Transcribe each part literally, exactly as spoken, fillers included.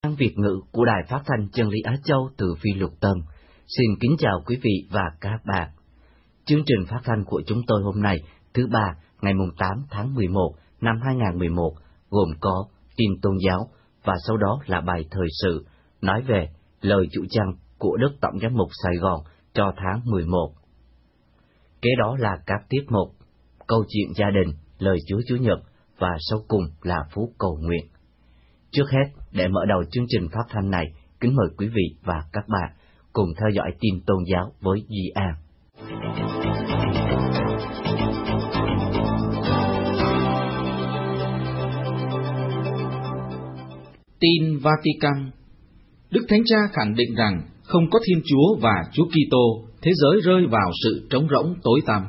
Ban Việt ngữ của Đài Phát thanh Chân lý Á Châu từ Phi Luật Tân xin kính chào quý vị và các bạn. Chương trình phát thanh của chúng tôi hôm nay, thứ ba, ngày tám tháng mười một năm hai nghìn không trăm mười một, gồm có tin tôn giáo và sau đó là bài thời sự nói về lời chủ trăng của Đức Tổng giám mục Sài Gòn cho tháng mười một. Kế đó là các tiết mục câu chuyện gia đình, lời Chúa Chủ nhật và sau cùng là phút cầu nguyện. Trước hết, để mở đầu chương trình phát thanh này, kính mời quý vị và các bạn cùng theo dõi tin tôn giáo với Duy An. Tin Vatican. Đức Thánh Cha khẳng định rằng không có Thiên Chúa và Chúa Kitô, thế giới rơi vào sự trống rỗng tối tăm.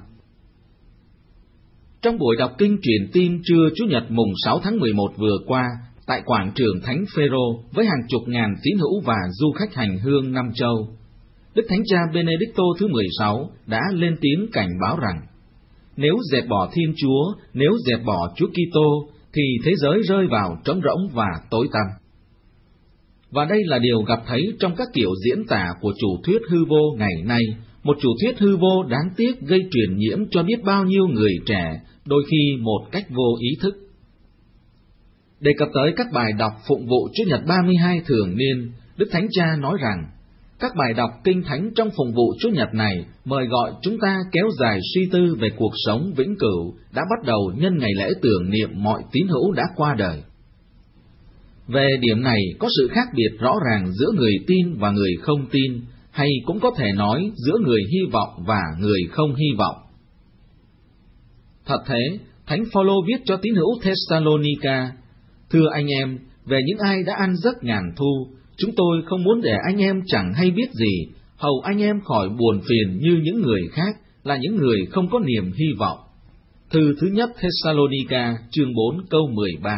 Trong buổi đọc kinh truyền tin trưa Chủ nhật mùng sáu tháng mười một vừa qua, tại quảng trường Thánh Phêrô với hàng chục ngàn tín hữu và du khách hành hương năm châu, Đức Thánh Cha Benedicto thứ mười sáu đã lên tiếng cảnh báo rằng nếu dẹp bỏ Thiên Chúa, nếu dẹp bỏ Chúa Kitô, thì thế giới rơi vào trống rỗng và tối tăm. Và đây là điều gặp thấy trong các kiểu diễn tả của chủ thuyết hư vô ngày nay, một chủ thuyết hư vô đáng tiếc gây truyền nhiễm cho biết bao nhiêu người trẻ, đôi khi một cách vô ý thức. Đề cập tới các bài đọc phụng vụ Chủ nhật ba mươi hai thường niên, Đức Thánh Cha nói rằng, các bài đọc kinh thánh trong phụng vụ Chủ nhật này mời gọi chúng ta kéo dài suy tư về cuộc sống vĩnh cửu đã bắt đầu nhân ngày lễ tưởng niệm mọi tín hữu đã qua đời. Về điểm này có sự khác biệt rõ ràng giữa người tin và người không tin, hay cũng có thể nói giữa người hy vọng và người không hy vọng. Thật thế, Thánh Phaolô viết cho tín hữu Thessalonica: Thưa anh em, về những ai đã ăn giấc ngàn thu, chúng tôi không muốn để anh em chẳng hay biết gì, hầu anh em khỏi buồn phiền như những người khác, là những người không có niềm hy vọng. Thư thứ nhất Thessalonica, chương bốn câu mười ba.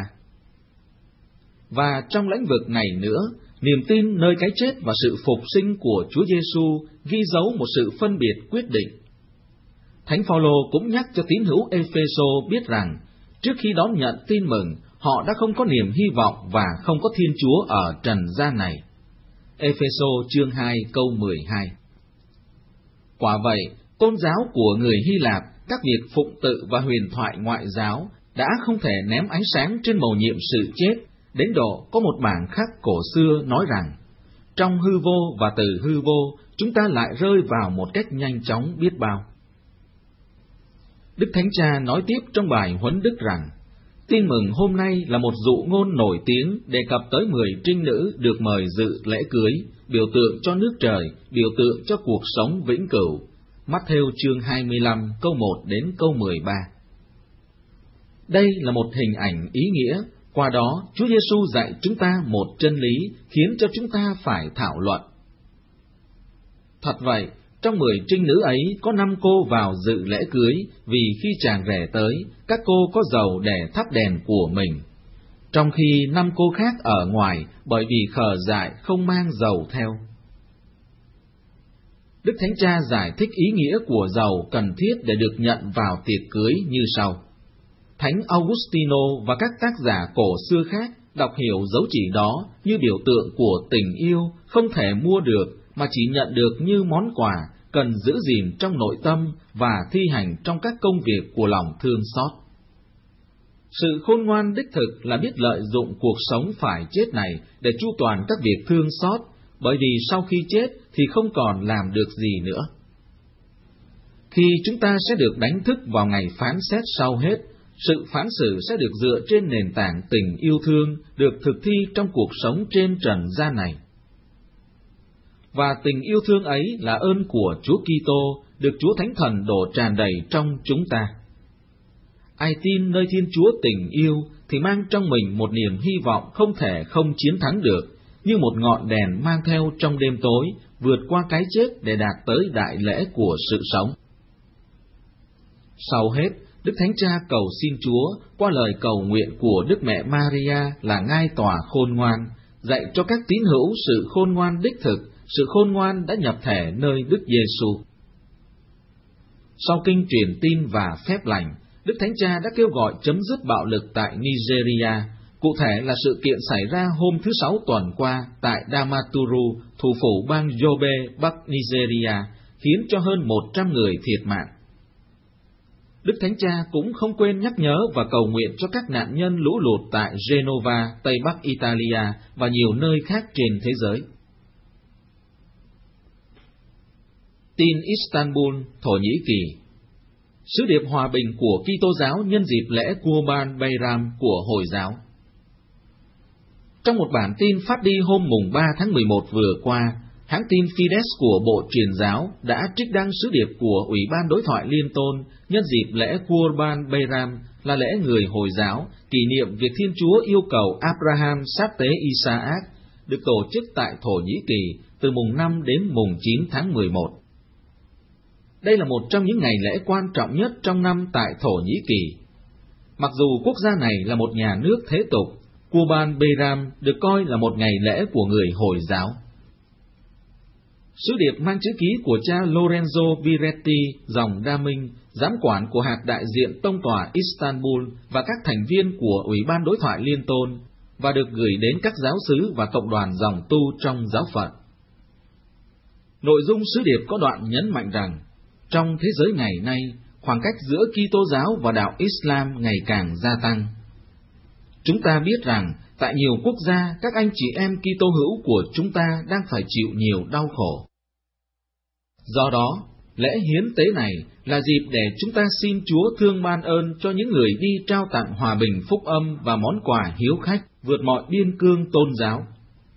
Và trong lĩnh vực này nữa, niềm tin nơi cái chết và sự phục sinh của Chúa Giêsu ghi dấu một sự phân biệt quyết định. Thánh Phaolô cũng nhắc cho tín hữu Ê-phê-sô biết rằng, trước khi đón nhận tin mừng, họ đã không có niềm hy vọng và không có Thiên Chúa ở trần gian này. Ê-phê-sô chương hai câu mười hai. Quả vậy, tôn giáo của người Hy Lạp, các việc phụng tự và huyền thoại ngoại giáo đã không thể ném ánh sáng trên mầu nhiệm sự chết, đến độ có một bản khắc cổ xưa nói rằng, trong hư vô và từ hư vô, chúng ta lại rơi vào một cách nhanh chóng biết bao. Đức Thánh Cha nói tiếp trong bài huấn đức rằng, tin mừng hôm nay là một dụ ngôn nổi tiếng đề cập tới mười trinh nữ được mời dự lễ cưới, biểu tượng cho nước trời, biểu tượng cho cuộc sống vĩnh cửu. Mát-thêu chương hai mươi lăm câu một đến câu mười ba. Đây là một hình ảnh ý nghĩa, qua đó Chúa Giêsu dạy chúng ta một chân lý khiến cho chúng ta phải thảo luận. Thật vậy, trong mười trinh nữ ấy có năm cô vào dự lễ cưới, vì khi chàng rể tới, các cô có dầu để thắp đèn của mình, trong khi năm cô khác ở ngoài bởi vì khờ dại không mang dầu theo. Đức Thánh Cha giải thích ý nghĩa của dầu cần thiết để được nhận vào tiệc cưới như sau. Thánh Augustino và các tác giả cổ xưa khác đọc hiểu dấu chỉ đó như biểu tượng của tình yêu không thể mua được, mà chỉ nhận được như món quà cần giữ gìn trong nội tâm và thi hành trong các công việc của lòng thương xót. Sự khôn ngoan đích thực là biết lợi dụng cuộc sống phải chết này để chu toàn các việc thương xót, bởi vì sau khi chết thì không còn làm được gì nữa. Khi chúng ta sẽ được đánh thức vào ngày phán xét sau hết, sự phán xử sẽ được dựa trên nền tảng tình yêu thương được thực thi trong cuộc sống trên trần gian này. Và tình yêu thương ấy là ơn của Chúa Kitô, được Chúa Thánh Thần đổ tràn đầy trong chúng ta. Ai tin nơi Thiên Chúa tình yêu thì mang trong mình một niềm hy vọng không thể không chiến thắng được, như một ngọn đèn mang theo trong đêm tối, vượt qua cái chết để đạt tới đại lễ của sự sống. Sau hết, Đức Thánh Cha cầu xin Chúa qua lời cầu nguyện của Đức Mẹ Maria là ngai tòa khôn ngoan, dạy cho các tín hữu sự khôn ngoan đích thực, sự khôn ngoan đã nhập thể nơi Đức Giêsu. Sau kinh truyền tin và phép lành, Đức Thánh Cha đã kêu gọi chấm dứt bạo lực tại Nigeria, Cụ thể là sự kiện xảy ra hôm thứ Sáu tuần qua tại Damaturu, thủ phủ bang Yobe, Bắc Nigeria, khiến cho hơn một trăm người thiệt mạng. Đức Thánh Cha cũng không quên nhắc nhớ và cầu nguyện cho các nạn nhân lũ lụt tại Genova, Tây Bắc Italia và nhiều nơi khác trên thế giới. Tin Istanbul, Thổ Nhĩ Kỳ. Sứ điệp hòa bình của Kitô giáo nhân dịp lễ Kurban Bayram của Hồi giáo. Trong một bản tin phát đi hôm mùng ba tháng mười một vừa qua, hãng tin Fides của Bộ Truyền giáo đã trích đăng sứ điệp của Ủy ban Đối thoại Liên tôn nhân dịp lễ Kurban Bayram là lễ người Hồi giáo kỷ niệm việc Thiên Chúa yêu cầu Abraham sát tế Isaac, được tổ chức tại Thổ Nhĩ Kỳ từ mùng năm đến mùng chín tháng mười một. Đây là một trong những ngày lễ quan trọng nhất trong năm tại Thổ Nhĩ Kỳ. Mặc dù quốc gia này là một nhà nước thế tục, Kurban Bayram được coi là một ngày lễ của người Hồi giáo. Sứ điệp mang chữ ký của cha Lorenzo Viretti, dòng Đa Minh, giám quản của hạt đại diện tông tòa Istanbul và các thành viên của Ủy ban Đối thoại Liên tôn, và được gửi đến các giáo xứ và cộng đoàn dòng tu trong giáo phận. Nội dung sứ điệp có đoạn nhấn mạnh rằng, trong thế giới ngày nay, khoảng cách giữa Kitô giáo và đạo Islam ngày càng gia tăng. Chúng ta biết rằng, tại nhiều quốc gia, các anh chị em Kitô hữu của chúng ta đang phải chịu nhiều đau khổ. Do đó, lễ hiến tế này là dịp để chúng ta xin Chúa thương ban ơn cho những người đi trao tặng hòa bình phúc âm và món quà hiếu khách vượt mọi biên cương tôn giáo.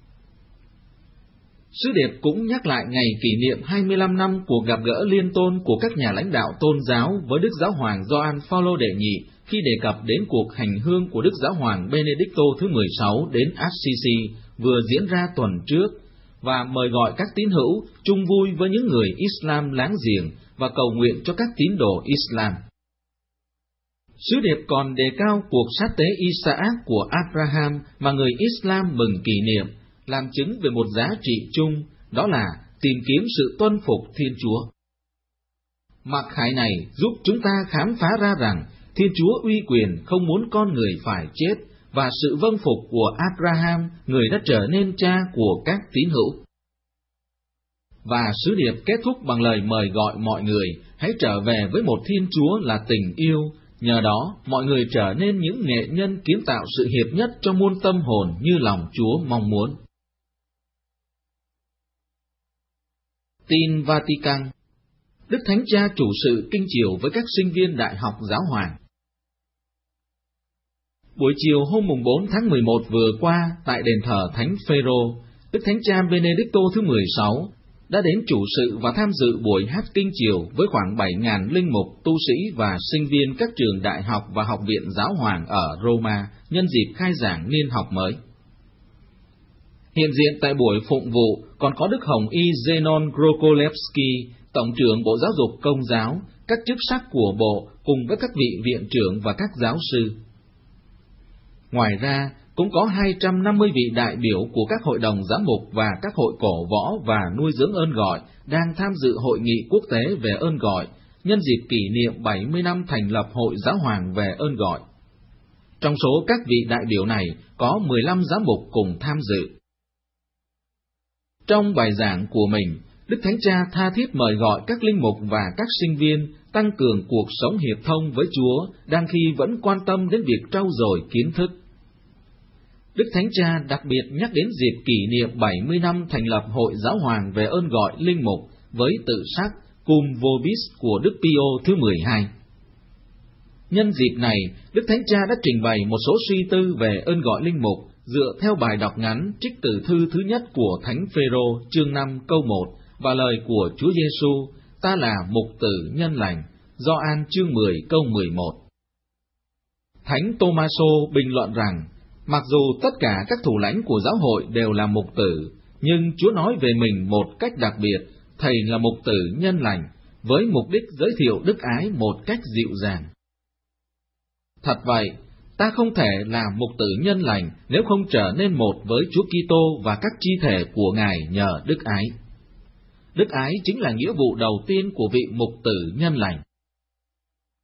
Sứ điệp cũng nhắc lại ngày kỷ niệm hai mươi lăm năm cuộc gặp gỡ liên tôn của các nhà lãnh đạo tôn giáo với Đức Giáo hoàng Gioan Phaolô đệ nhị khi đề cập đến cuộc hành hương của Đức Giáo hoàng Benedicto thứ mười sáu đến Assisi vừa diễn ra tuần trước, và mời gọi các tín hữu chung vui với những người Islam láng giềng và cầu nguyện cho các tín đồ Islam. Sứ điệp còn đề cao cuộc sát tế Isaac của Abraham mà người Islam mừng kỷ niệm, làm chứng về một giá trị chung, đó là tìm kiếm sự tuân phục Thiên Chúa. Mặc khải này giúp chúng ta khám phá ra rằng Thiên Chúa uy quyền không muốn con người phải chết, và sự vâng phục của Abraham, người đã trở nên cha của các tín hữu. Và sứ điệp kết thúc bằng lời mời gọi mọi người hãy trở về với một Thiên Chúa là tình yêu, nhờ đó mọi người trở nên những nghệ nhân kiến tạo sự hiệp nhất cho muôn tâm hồn như lòng Chúa mong muốn. Tin Vatican. Đức Thánh Cha chủ sự kinh chiều với các sinh viên Đại học Giáo hoàng. Buổi chiều hôm mùng bốn tháng mười một vừa qua tại đền thờ Thánh Phêrô, Đức Thánh Cha Benedicto thứ mười sáu đã đến chủ sự và tham dự buổi hát kinh chiều với khoảng bảy nghìn linh mục, tu sĩ và sinh viên các trường đại học và học viện giáo hoàng ở Roma nhân dịp khai giảng niên học mới. Hiện diện tại buổi phụng vụ còn có Đức Hồng Y Zenon Grokolevsky, Tổng trưởng Bộ Giáo dục Công giáo, các chức sắc của Bộ cùng với các vị viện trưởng và các giáo sư. Ngoài ra, cũng có hai trăm năm mươi vị đại biểu của các hội đồng giám mục và các hội cổ võ và nuôi dưỡng ơn gọi đang tham dự hội nghị quốc tế về ơn gọi, nhân dịp kỷ niệm bảy mươi năm thành lập Hội Giáo hoàng về ơn gọi. Trong số các vị đại biểu này có mười lăm giám mục cùng tham dự. Trong bài giảng của mình, Đức Thánh Cha tha thiết mời gọi các linh mục và các sinh viên tăng cường cuộc sống hiệp thông với Chúa, đang khi vẫn quan tâm đến việc trau dồi kiến thức. Đức Thánh Cha đặc biệt nhắc đến dịp kỷ niệm bảy mươi năm thành lập Hội Giáo hoàng về ơn gọi linh mục với tự sắc Cum Vobis của Đức Pio thứ mười hai. Nhân dịp này, Đức Thánh Cha đã trình bày một số suy tư về ơn gọi linh mục dựa theo bài đọc ngắn trích từ thư thứ nhất của Thánh Phêrô chương năm câu một và lời của Chúa Giêsu: Ta là mục tử nhân lành, Gioan chương mười câu mười một. Thánh Tô-ma-sô bình luận rằng, mặc dù tất cả các thủ lãnh của giáo hội đều là mục tử, nhưng Chúa nói về mình một cách đặc biệt, Thầy là mục tử nhân lành, với mục đích giới thiệu đức ái một cách dịu dàng. Thật vậy, ta không thể là mục tử nhân lành nếu không trở nên một với Chúa Kitô và các chi thể của Ngài nhờ đức ái. Đức ái chính là nghĩa vụ đầu tiên của vị mục tử nhân lành.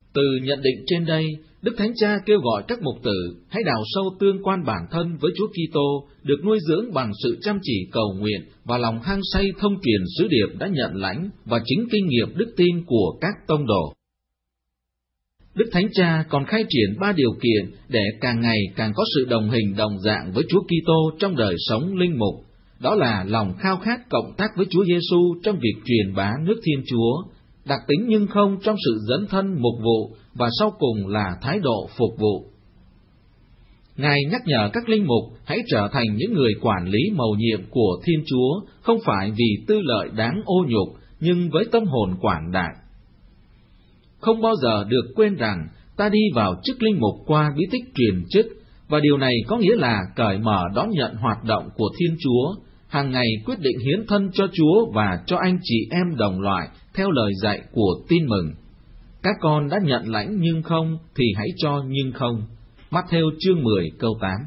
Từ nhận định trên đây, Đức Thánh Cha kêu gọi các mục tử hãy đào sâu tương quan bản thân với Chúa Kitô, được nuôi dưỡng bằng sự chăm chỉ cầu nguyện và lòng hăng say thông truyền sứ điệp đã nhận lãnh và chính kinh nghiệm đức tin của các tông đồ. Đức Thánh Cha còn khai triển ba điều kiện để càng ngày càng có sự đồng hình đồng dạng với Chúa Kitô trong đời sống linh mục. Đó là lòng khao khát cộng tác với Chúa Giêsu trong việc truyền bá nước Thiên Chúa, đặc tính nhưng không trong sự dấn thân mục vụ, và sau cùng là thái độ phục vụ. Ngài nhắc nhở các linh mục hãy trở thành những người quản lý mầu nhiệm của Thiên Chúa, không phải vì tư lợi đáng ô nhục, nhưng với tâm hồn quảng đại. Không bao giờ được quên rằng ta đi vào chức linh mục qua bí tích truyền chức, và điều này có nghĩa là cởi mở đón nhận hoạt động của Thiên Chúa, hàng ngày quyết định hiến thân cho Chúa và cho anh chị em đồng loại theo lời dạy của tin mừng. Các con đã nhận lãnh nhưng không thì hãy cho nhưng không. Mát-thêu chương mười câu tám.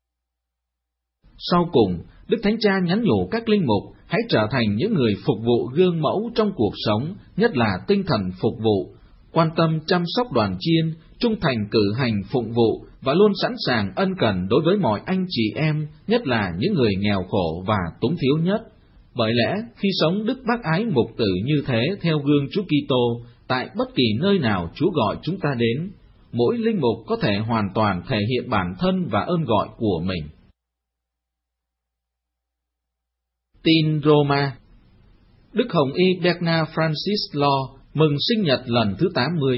Sau cùng, Đức Thánh Cha nhắn nhủ các linh mục hãy trở thành những người phục vụ gương mẫu trong cuộc sống, nhất là tinh thần phục vụ, quan tâm chăm sóc đoàn chiên, trung thành cử hành phụng vụ và luôn sẵn sàng ân cần đối với mọi anh chị em, nhất là những người nghèo khổ và túng thiếu nhất. Bởi lẽ, khi sống đức bác ái mục tử như thế theo gương Chúa Kitô, tại bất kỳ nơi nào Chúa gọi chúng ta đến, mỗi linh mục có thể hoàn toàn thể hiện bản thân và ơn gọi của mình. Tin Roma. Đức Hồng Y Bernard Francis Law mừng sinh nhật lần thứ tám mươi.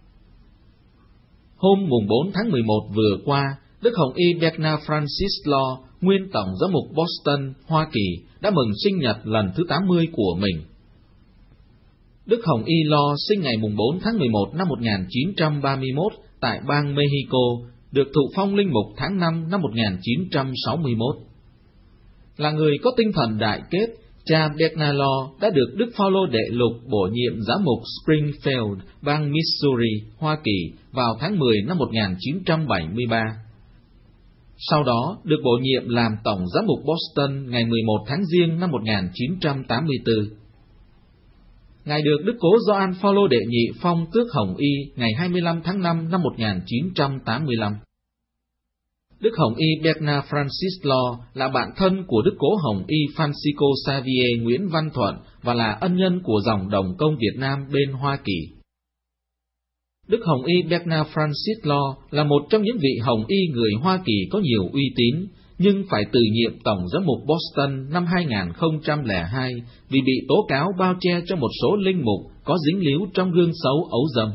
Hôm mùng bốn tháng mười một vừa qua, Đức Hồng Y Bernard Francis Law, nguyên tổng giám mục Boston, Hoa Kỳ, đã mừng sinh nhật lần thứ tám mươi của mình. Đức Hồng Y Law sinh ngày mùng bốn tháng mười một năm một nghìn chín trăm ba mươi mốt tại bang Mexico, được thụ phong linh mục tháng năm năm một nghìn chín trăm sáu mươi mốt. Là người có tinh thần đại kết, cha Bernard Law đã được Đức Phao-lô Đệ Lục bổ nhiệm giám mục Springfield, bang Missouri, Hoa Kỳ vào tháng mười năm một nghìn chín trăm bảy mươi ba. Sau đó được bổ nhiệm làm tổng giám mục Boston ngày mười một tháng Giêng năm một nghìn chín trăm tám mươi tư. Ngài được Đức Cố Gioan Phao-lô Đệ Nhị phong tước Hồng Y ngày hai mươi lăm tháng năm năm một nghìn chín trăm tám mươi lăm. Đức Hồng Y Bernard Francis Law là bạn thân của Đức Cố Hồng Y Francisco Xavier Nguyễn Văn Thuận và là ân nhân của dòng đồng công Việt Nam bên Hoa Kỳ. Đức Hồng Y Bernard Francis Law là một trong những vị Hồng Y người Hoa Kỳ có nhiều uy tín, nhưng phải từ nhiệm tổng giám mục Boston năm hai nghìn không trăm lẻ hai vì bị tố cáo bao che cho một số linh mục có dính líu trong gương xấu ấu dâm.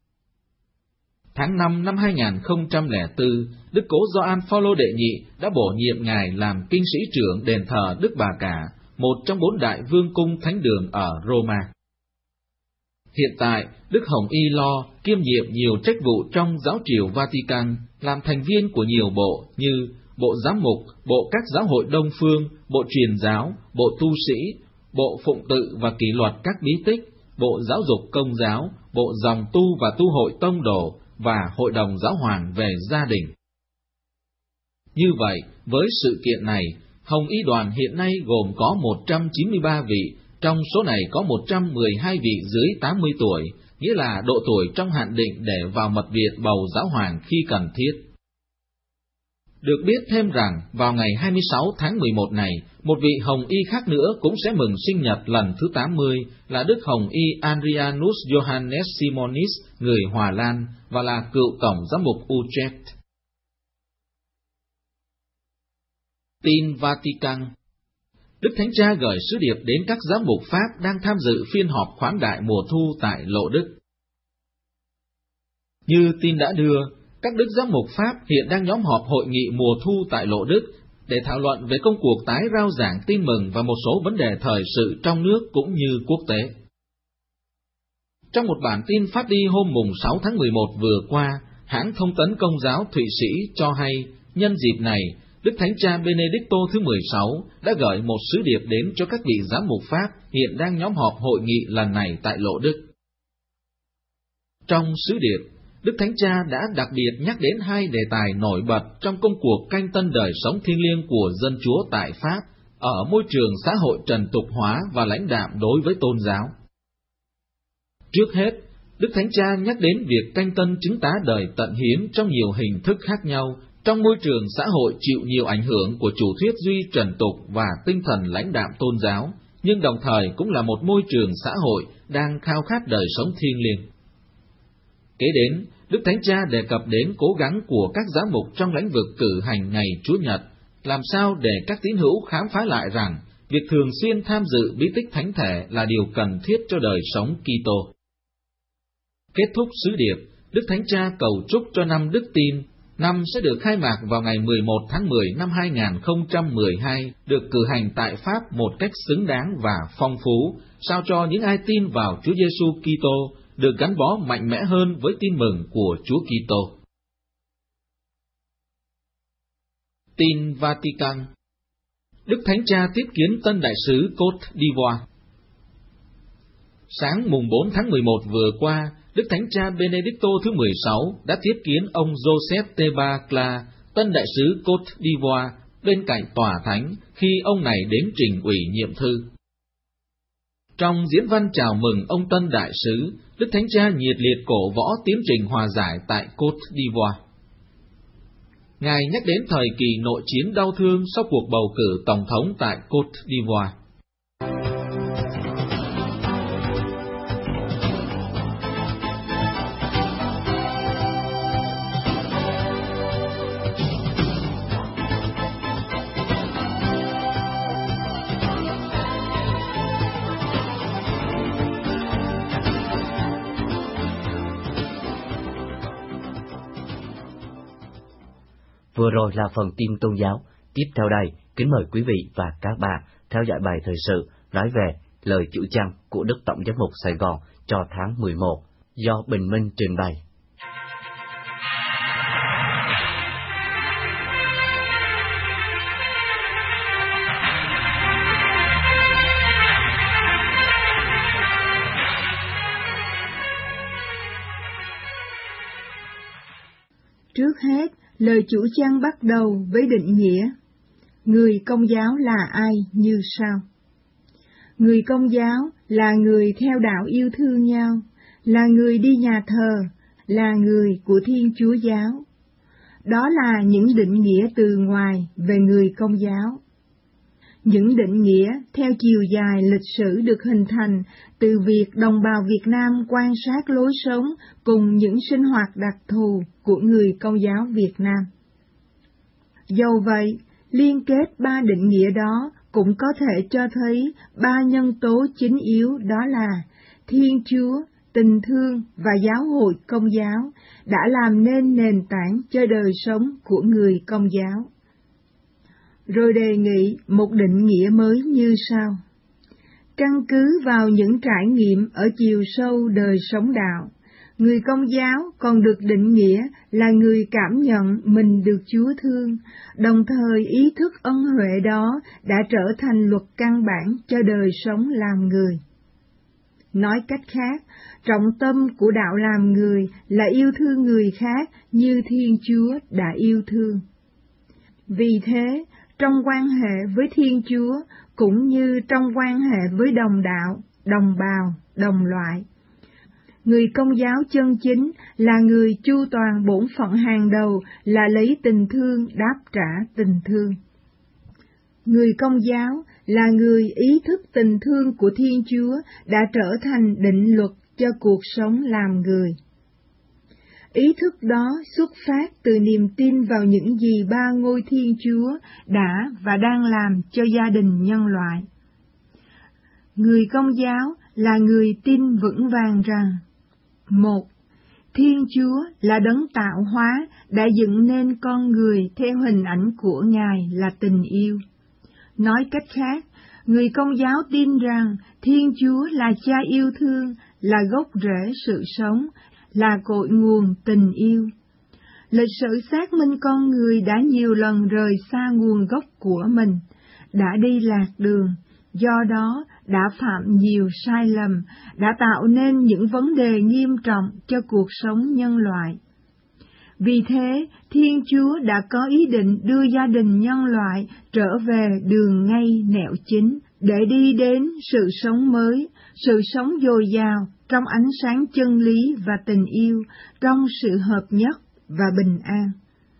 Tháng năm năm hai nghìn không trăm lẻ bốn, Đức Cố Gioan Phao-lô Đệ Nhị đã bổ nhiệm Ngài làm kinh sĩ trưởng đền thờ Đức Bà Cả, một trong bốn đại vương cung thánh đường ở Roma. Hiện tại, Đức Hồng Y Law kiêm nhiệm nhiều trách vụ trong giáo triều Vatican, làm thành viên của nhiều bộ như Bộ Giám mục, Bộ các giáo hội Đông phương, Bộ Truyền giáo, Bộ Tu sĩ, Bộ Phụng tự và Kỷ luật các bí tích, Bộ Giáo dục Công giáo, Bộ Dòng tu và Tu hội Tông đồ và Hội đồng Giáo hoàng về gia đình. Như vậy, với sự kiện này, Hồng Y đoàn hiện nay gồm có một trăm chín mươi ba vị, trong số này có một trăm mười hai vị dưới tám mươi tuổi, nghĩa là độ tuổi trong hạn định để vào mật viện bầu giáo hoàng khi cần thiết. Được biết thêm rằng, vào ngày hai mươi sáu tháng mười một này, một vị Hồng Y khác nữa cũng sẽ mừng sinh nhật lần thứ tám mươi, là Đức Hồng Y Adrianus Johannes Simonis, người Hòa Lan, và là cựu tổng giám mục Utrecht. Tin Vatican. Đức Thánh Cha gửi sứ điệp đến các giám mục Pháp đang tham dự phiên họp khoáng đại mùa thu tại Lộ Đức. Như tin đã đưa, các đức giám mục Pháp hiện đang nhóm họp hội nghị mùa thu tại Lộ Đức để thảo luận về công cuộc tái rao giảng tin mừng và một số vấn đề thời sự trong nước cũng như quốc tế. Trong một bản tin phát đi hôm mùng sáu tháng mười một vừa qua, hãng thông tấn Công giáo Thụy Sĩ cho hay, nhân dịp này, Đức Thánh Cha Benedicto thứ mười sáu đã gửi một sứ điệp đến cho các vị giám mục Pháp hiện đang nhóm họp hội nghị lần này tại Lộ Đức. Trong sứ điệp, Đức Thánh Cha đã đặc biệt nhắc đến hai đề tài nổi bật trong công cuộc canh tân đời sống thiêng liêng của dân Chúa tại Pháp, ở môi trường xã hội trần tục hóa và lãnh đạm đối với tôn giáo. Trước hết, Đức Thánh Cha nhắc đến việc canh tân chứng tá đời tận hiến trong nhiều hình thức khác nhau, trong môi trường xã hội chịu nhiều ảnh hưởng của chủ thuyết duy trần tục và tinh thần lãnh đạm tôn giáo, nhưng đồng thời cũng là một môi trường xã hội đang khao khát đời sống thiêng liêng. Kế đến, Đức Thánh Cha đề cập đến cố gắng của các giám mục trong lĩnh vực cử hành ngày Chúa Nhật, làm sao để các tín hữu khám phá lại rằng việc thường xuyên tham dự bí tích thánh thể là điều cần thiết cho đời sống Kitô. Kết thúc sứ điệp, Đức Thánh Cha cầu chúc cho năm Đức Tin, năm sẽ được khai mạc vào ngày mười một tháng mười năm hai nghìn không trăm mười hai, được cử hành tại Pháp một cách xứng đáng và phong phú, sao cho những ai tin vào Chúa Giêsu Kitô được gắn bó mạnh mẽ hơn với tin mừng của Chúa Kitô. Tin Vatican. Đức Thánh Cha tiếp kiến tân đại sứ Côte d'Ivoire. Sáng mùng bốn tháng mười một vừa qua, Đức Thánh Cha Benedicto thứ mười sáu đã tiếp kiến ông Joseph Tebacla, tân đại sứ Côte d'Ivoire, bên cạnh tòa thánh khi ông này đến trình ủy nhiệm thư. Trong diễn văn chào mừng ông tân đại sứ, Đức Thánh Cha nhiệt liệt cổ võ tiến trình hòa giải tại Côte d'Ivoire. Ngài nhắc đến thời kỳ nội chiến đau thương sau cuộc bầu cử tổng thống tại Côte d'Ivoire. Vừa rồi là phần tin tôn giáo. Tiếp theo đây, kính mời quý vị và các bạn theo dõi bài thời sự nói về lời chữ chăng của Đức Tổng giám mục Sài Gòn cho tháng mười một do Bình Minh trình bày. Trước hết, lời chủ chăn bắt đầu với định nghĩa. Người Công giáo là ai như sau? Người Công giáo là người theo đạo yêu thương nhau, là người đi nhà thờ, là người của Thiên Chúa giáo. Đó là những định nghĩa từ ngoài về người Công giáo. Những định nghĩa theo chiều dài lịch sử được hình thành từ việc đồng bào Việt Nam quan sát lối sống cùng những sinh hoạt đặc thù của người Công giáo Việt Nam. Dầu vậy, liên kết ba định nghĩa đó cũng có thể cho thấy ba nhân tố chính yếu, đó là Thiên Chúa, tình thương và giáo hội Công giáo đã làm nên nền tảng cho đời sống của người Công giáo. Rồi đề nghị một định nghĩa mới như sau. Căn cứ vào những trải nghiệm ở chiều sâu đời sống đạo, người Công giáo còn được định nghĩa là người cảm nhận mình được Chúa thương, đồng thời ý thức ân huệ đó đã trở thành luật căn bản cho đời sống làm người. Nói cách khác, trọng tâm của đạo làm người là yêu thương người khác như Thiên Chúa đã yêu thương. Vì thế, trong quan hệ với Thiên Chúa cũng như trong quan hệ với đồng đạo, đồng bào, đồng loại, người Công giáo chân chính là người chu toàn bổn phận hàng đầu là lấy tình thương đáp trả tình thương. Người Công giáo là người ý thức tình thương của Thiên Chúa đã trở thành định luật cho cuộc sống làm người. Ý thức đó xuất phát từ niềm tin vào những gì ba ngôi Thiên Chúa đã và đang làm cho gia đình nhân loại. Người Công giáo là người tin vững vàng rằng: một. Thiên Chúa là đấng tạo hóa đã dựng nên con người theo hình ảnh của Ngài là tình yêu. Nói cách khác, người Công giáo tin rằng Thiên Chúa là Cha yêu thương, là gốc rễ sự sống, là cội nguồn tình yêu. Lịch sử xác minh con người đã nhiều lần rời xa nguồn gốc của mình, đã đi lạc đường, do đó đã phạm nhiều sai lầm, đã tạo nên những vấn đề nghiêm trọng cho cuộc sống nhân loại. Vì thế, Thiên Chúa đã có ý định đưa gia đình nhân loại trở về đường ngay nẻo chính, để đi đến sự sống mới, sự sống dồi dào trong ánh sáng chân lý và tình yêu, trong sự hợp nhất và bình an.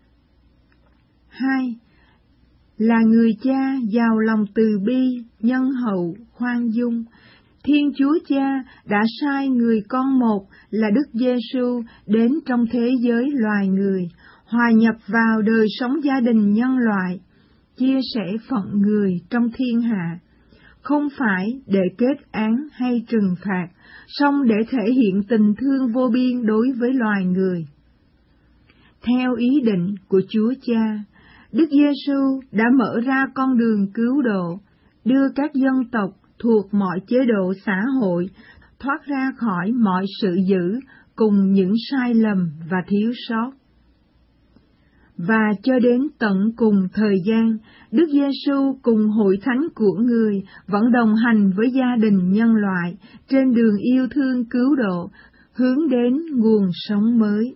Hai, là người cha giàu lòng từ bi, nhân hậu, khoan dung. Thiên Chúa Cha đã sai người con một là Đức Giêsu đến trong thế giới loài người, hòa nhập vào đời sống gia đình nhân loại, chia sẻ phận người trong thiên hạ, không phải để kết án hay trừng phạt, song để thể hiện tình thương vô biên đối với loài người. Theo ý định của Chúa Cha, Đức Giêsu đã mở ra con đường cứu độ, đưa các dân tộc thuộc mọi chế độ xã hội thoát ra khỏi mọi sự dữ cùng những sai lầm và thiếu sót. Và cho đến tận cùng thời gian, Đức Giêsu cùng hội thánh của người vẫn đồng hành với gia đình nhân loại trên đường yêu thương cứu độ, hướng đến nguồn sống mới.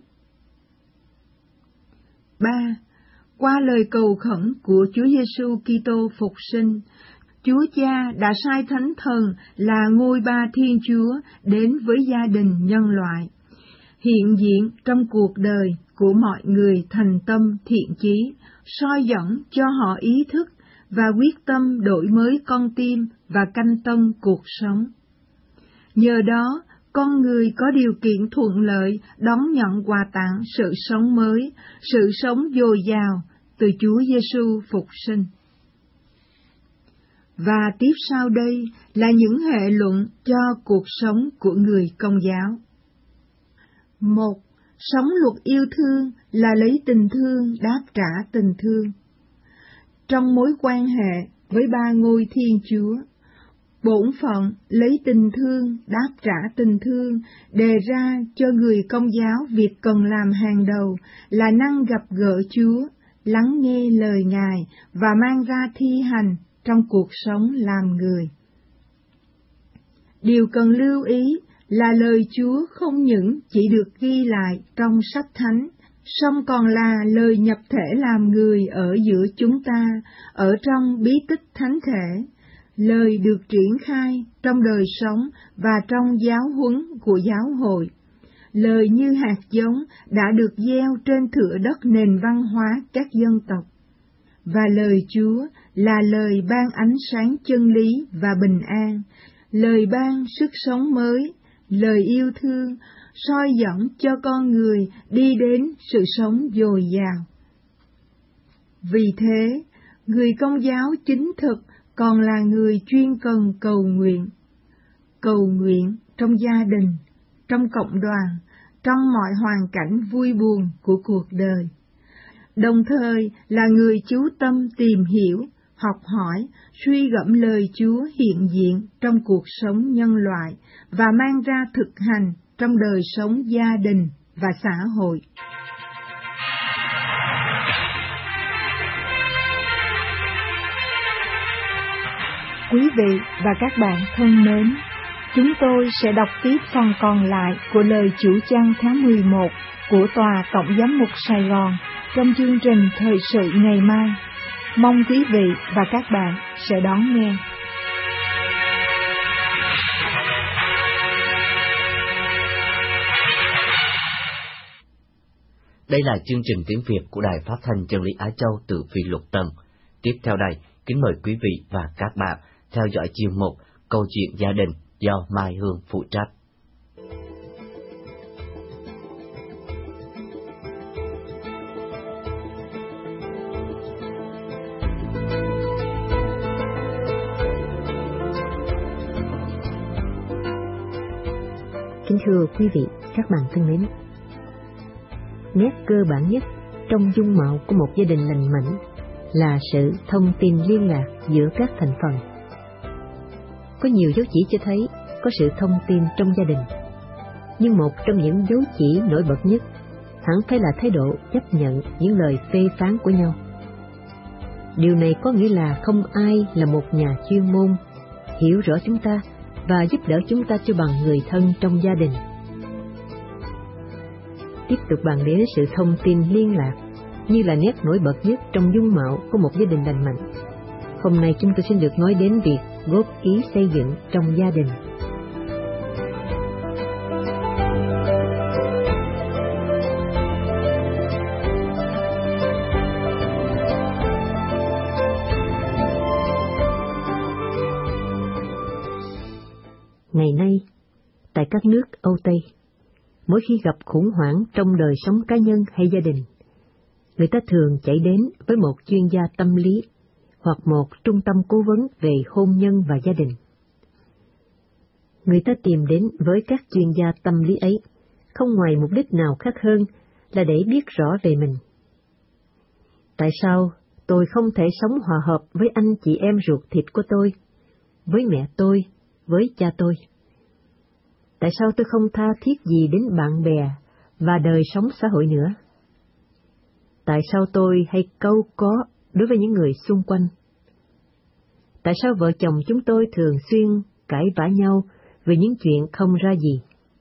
Ba. Qua lời cầu khẩn của Chúa Giêsu Kitô phục sinh, Chúa Cha đã sai Thánh Thần là ngôi Ba Thiên Chúa đến với gia đình nhân loại, hiện diện trong cuộc đời của mọi người thành tâm thiện chí, soi dẫn cho họ ý thức và quyết tâm đổi mới con tim và canh tân cuộc sống. Nhờ đó, con người có điều kiện thuận lợi đón nhận quà tặng sự sống mới, sự sống dồi dào từ Chúa Giêsu phục sinh. Và tiếp sau đây là những hệ luận cho cuộc sống của người Công giáo. Một. Sống luật yêu thương là lấy tình thương đáp trả tình thương. Trong mối quan hệ với ba ngôi Thiên Chúa, bổn phận lấy tình thương đáp trả tình thương đề ra cho người Công giáo việc cần làm hàng đầu là năng gặp gỡ Chúa, lắng nghe lời Ngài và mang ra thi hành trong cuộc sống làm người. Điều cần lưu ý là lời Chúa không những chỉ được ghi lại trong sách thánh, song còn là lời nhập thể làm người ở giữa chúng ta, ở trong bí tích thánh thể, lời được triển khai trong đời sống và trong giáo huấn của giáo hội, lời như hạt giống đã được gieo trên thửa đất nền văn hóa các dân tộc. Và lời Chúa là lời ban ánh sáng chân lý và bình an, lời ban sức sống mới, lời yêu thương, soi dẫn cho con người đi đến sự sống dồi dào. Vì thế, người Công giáo chính thực còn là người chuyên cần cầu nguyện. Cầu nguyện trong gia đình, trong cộng đoàn, trong mọi hoàn cảnh vui buồn của cuộc đời. Đồng thời là người chú tâm tìm hiểu, học hỏi, suy gẫm lời Chúa hiện diện trong cuộc sống nhân loại và mang ra thực hành trong đời sống gia đình và xã hội. Quý vị và các bạn thân mến, chúng tôi sẽ đọc tiếp phần còn lại của lời chủ chăn tháng mười một của Tòa Tổng giám mục Sài Gòn trong chương trình thời sự ngày mai. Mong quý vị và các bạn sẽ đón nghe. Đây là chương trình tiếng Việt của Đài Phát thanh Chân lý Á Châu từ Phi Luật Tân. Tiếp theo đây, kính mời quý vị và các bạn theo dõi chuyên mục Câu chuyện gia đình do Mai Hương phụ trách. Kính thưa quý vị, các bạn thân mến, nét cơ bản nhất trong dung mạo của một gia đình lành mạnh là sự thông tin liên lạc giữa các thành phần. Có nhiều dấu chỉ cho thấy có sự thông tin trong gia đình, nhưng một trong những dấu chỉ nổi bật nhất hẳn phải là thái độ chấp nhận những lời phê phán của nhau. Điều này có nghĩa là không ai là một nhà chuyên môn hiểu rõ chúng ta và giúp đỡ chúng ta cho bằng người thân trong gia đình. Tiếp tục bàn đến sự thông tin liên lạc như là nét nổi bật nhất trong dung mạo của một gia đình lành mạnh. Hôm nay chúng tôi xin được nói đến việc góp ý xây dựng trong gia đình. Ngày nay, tại các nước Âu Tây, mỗi khi gặp khủng hoảng trong đời sống cá nhân hay gia đình, người ta thường chạy đến với một chuyên gia tâm lý hoặc một trung tâm cố vấn về hôn nhân và gia đình. Người ta tìm đến với các chuyên gia tâm lý ấy không ngoài mục đích nào khác hơn là để biết rõ về mình. Tại sao tôi không thể sống hòa hợp với anh chị em ruột thịt của tôi, với mẹ tôi, với cha tôi? Tại sao tôi không tha thiết gì đến bạn bè và đời sống xã hội nữa? Tại sao tôi hay cau có đối với những người xung quanh? Tại sao vợ chồng chúng tôi thường xuyên cãi vã nhau về những chuyện không ra gì?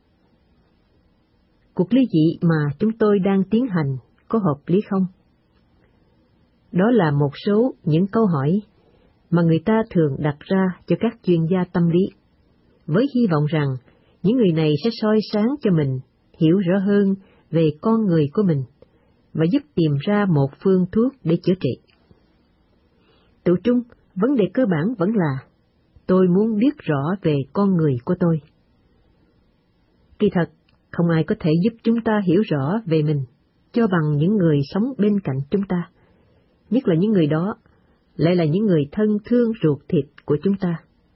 Cuộc ly dị mà chúng tôi đang tiến hành có hợp lý không? Đó là một số những câu hỏi mà người ta thường đặt ra cho các chuyên gia tâm lý, với hy vọng rằng những người này sẽ soi sáng cho mình hiểu rõ hơn về con người của mình và giúp tìm ra một phương thuốc để chữa trị. Tụ trung, vấn đề cơ bản vẫn là tôi muốn biết rõ về con người của tôi. Kỳ thật, không ai có thể giúp chúng ta hiểu rõ về mình cho bằng những người sống bên cạnh chúng ta, nhất là những người đó lại là những người thân thương ruột thịt của chúng ta.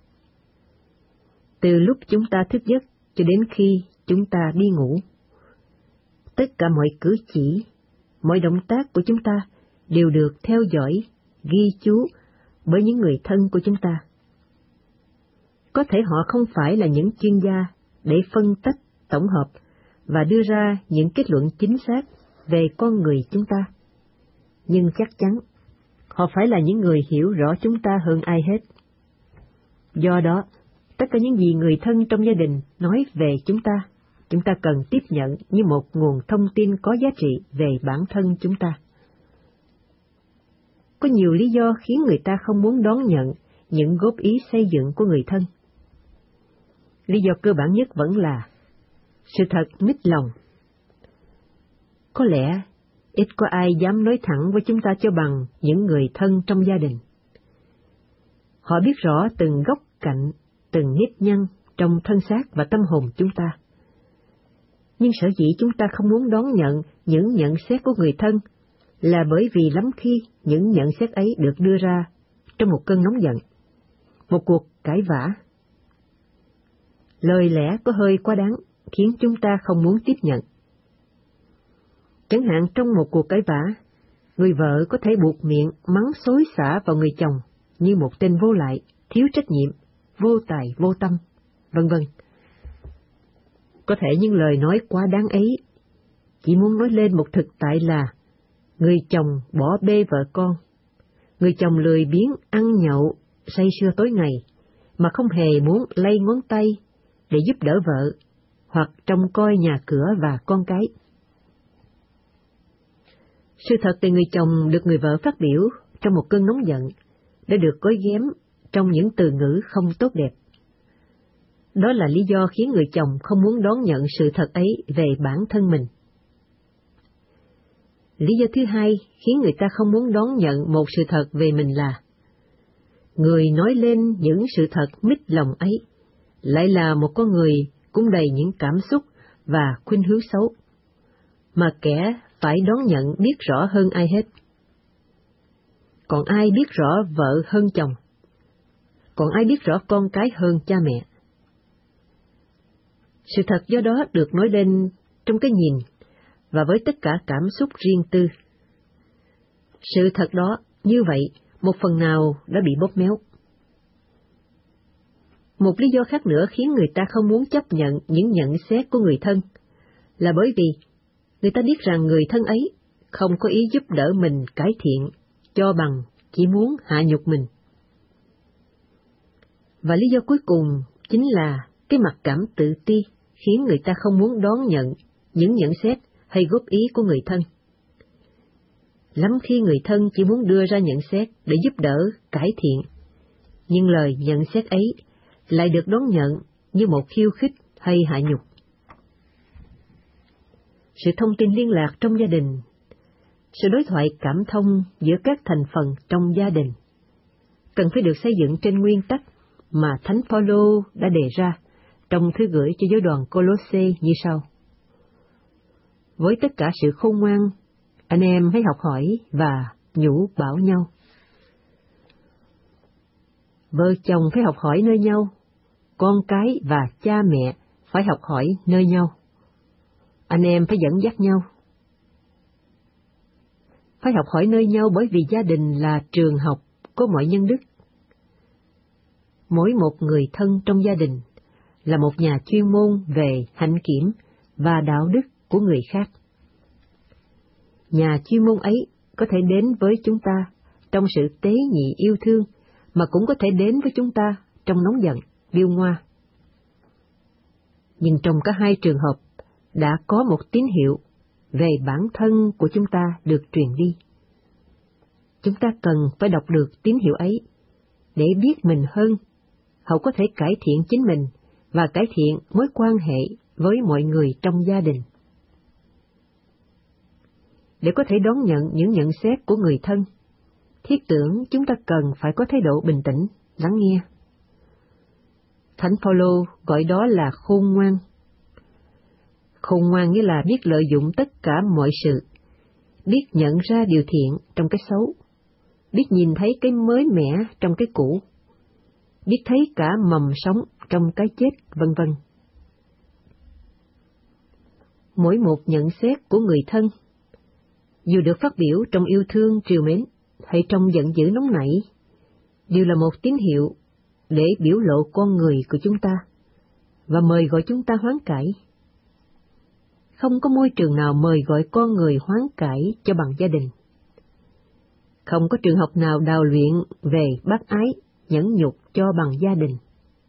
Từ lúc chúng ta thức giấc cho đến khi chúng ta đi ngủ, tất cả mọi cử chỉ, mọi động tác của chúng ta đều được theo dõi, ghi chú bởi những người thân của chúng ta. Có thể họ không phải là những chuyên gia để phân tích, tổng hợp và đưa ra những kết luận chính xác về con người chúng ta, nhưng chắc chắn họ phải là những người hiểu rõ chúng ta hơn ai hết. Do đó, tất cả những gì người thân trong gia đình nói về chúng ta, chúng ta cần tiếp nhận như một nguồn thông tin có giá trị về bản thân chúng ta. Có nhiều lý do khiến người ta không muốn đón nhận những góp ý xây dựng của người thân. Lý do cơ bản nhất vẫn là sự thật mít lòng. Có lẽ ít có ai dám nói thẳng với chúng ta cho bằng những người thân trong gia đình. Họ biết rõ từng góc cạnh, từng nếp nhăn trong thân xác và tâm hồn chúng ta. Nhưng sở dĩ chúng ta không muốn đón nhận những nhận xét của người thân là bởi vì lắm khi những nhận xét ấy được đưa ra trong một cơn nóng giận, một cuộc cãi vã. Lời lẽ có hơi quá đáng khiến chúng ta không muốn tiếp nhận. Chẳng hạn trong một cuộc cãi vã, người vợ có thể buộc miệng mắng xối xả vào người chồng như một tên vô lại, thiếu trách nhiệm, vô tài vô tâm, vân vân. Có thể những lời nói quá đáng ấy chỉ muốn nói lên một thực tại là người chồng bỏ bê vợ con, người chồng lười biếng ăn nhậu, say sưa tối ngày, mà không hề muốn lay ngón tay để giúp đỡ vợ, hoặc trông coi nhà cửa và con cái. Sự thật về người chồng được người vợ phát biểu trong một cơn nóng giận đã được gói ghém trong những từ ngữ không tốt đẹp. Đó là lý do khiến người chồng không muốn đón nhận sự thật ấy về bản thân mình. Lý do thứ hai khiến người ta không muốn đón nhận một sự thật về mình là người nói lên những sự thật mít lòng ấy lại là một con người cũng đầy những cảm xúc và khuynh hướng xấu, mà kẻ phải đón nhận biết rõ hơn ai hết. Còn ai biết rõ vợ hơn chồng? Còn ai biết rõ con cái hơn cha mẹ? Sự thật do đó được nói lên trong cái nhìn và với tất cả cảm xúc riêng tư. Sự thật đó như vậy một phần nào đã bị bóp méo. Một lý do khác nữa khiến người ta không muốn chấp nhận những nhận xét của người thân là bởi vì người ta biết rằng người thân ấy không có ý giúp đỡ mình cải thiện, cho bằng chỉ muốn hạ nhục mình. Và lý do cuối cùng chính là cái mặc cảm tự ti khiến người ta không muốn đón nhận những nhận xét hay góp ý của người thân. Lắm khi người thân chỉ muốn đưa ra nhận xét để giúp đỡ, cải thiện, nhưng lời nhận xét ấy lại được đón nhận như một khiêu khích hay hạ nhục. Sự thông tin liên lạc trong gia đình, sự đối thoại cảm thông giữa các thành phần trong gia đình cần phải được xây dựng trên nguyên tắc mà Thánh Phaolô đã đề ra trong thư gửi cho giáo đoàn Cô-lô-sê như sau: với tất cả sự khôn ngoan, anh em hãy học hỏi và nhủ bảo nhau. Vợ chồng phải học hỏi nơi nhau, con cái và cha mẹ phải học hỏi nơi nhau. Anh em phải dẫn dắt nhau. Phải học hỏi nơi nhau bởi vì gia đình là trường học có mọi nhân đức. Mỗi một người thân trong gia đình là một nhà chuyên môn về hạnh kiểm và đạo đức của người khác. Nhà chuyên môn ấy có thể đến với chúng ta trong sự tế nhị yêu thương, mà cũng có thể đến với chúng ta trong nóng giận, điêu ngoa. Nhưng trong cả hai trường hợp đã có một tín hiệu về bản thân của chúng ta được truyền đi. Chúng ta cần phải đọc được tín hiệu ấy để biết mình hơn, hậu có thể cải thiện chính mình và cải thiện mối quan hệ với mọi người trong gia đình. Để có thể đón nhận những nhận xét của người thân, thiết tưởng chúng ta cần phải có thái độ bình tĩnh, lắng nghe. Thánh Phaolô gọi đó là khôn ngoan. Khôn ngoan nghĩa là biết lợi dụng tất cả mọi sự, biết nhận ra điều thiện trong cái xấu, biết nhìn thấy cái mới mẻ trong cái cũ, biết thấy cả mầm sống trong cái chết, vân vân. Mỗi một nhận xét của người thân, dù được phát biểu trong yêu thương trìu mến hay trong giận dữ nóng nảy, đều là một tín hiệu để biểu lộ con người của chúng ta và mời gọi chúng ta hoán cải. Không có môi trường nào mời gọi con người hoán cải cho bằng gia đình. Không có trường học nào đào luyện về bác ái, nhẫn nhục cho bằng gia đình.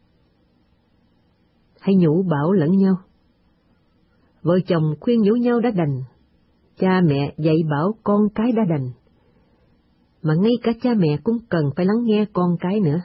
Hãy nhủ bảo lẫn nhau. Vợ chồng khuyên nhủ nhau đã đành, cha mẹ dạy bảo con cái đã đành, mà ngay cả cha mẹ cũng cần phải lắng nghe con cái nữa.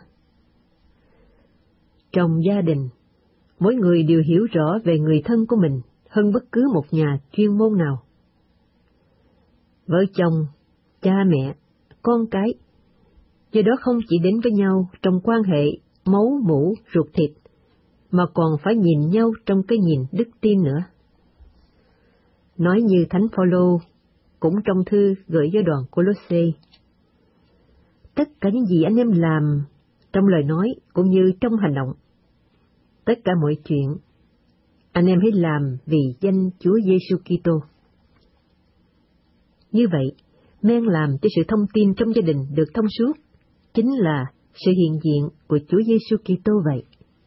Trong gia đình, mỗi người đều hiểu rõ về người thân của mình hơn bất cứ một nhà chuyên môn nào. Vợ chồng, cha mẹ, con cái, do đó không chỉ đến với nhau trong quan hệ máu mủ ruột thịt, mà còn phải nhìn nhau trong cái nhìn đức tin nữa. Nói như Thánh Phaolô cũng trong thư gửi giáo đoàn Cô-lô-sê: tất cả những gì anh em làm trong lời nói cũng như trong hành động, tất cả mọi chuyện anh em hãy làm vì danh Chúa Giêsu Kitô. Như vậy, men làm cho sự thông tin trong gia đình được thông suốt chính là sự hiện diện của Chúa Giêsu Kitô vậy.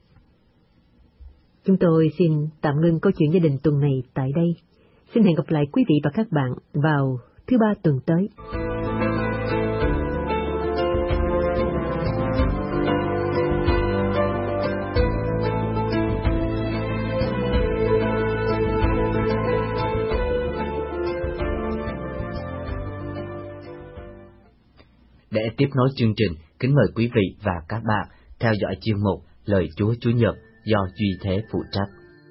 Chúng tôi xin tạm ngưng câu chuyện gia đình tuần này tại đây. Xin hẹn gặp lại quý vị và các bạn vào thứ ba tuần tới. Để tiếp nối chương trình, kính mời quý vị và các bạn theo dõi chuyên mục Lời Chúa Chủ nhật do Duy Thế phụ trách.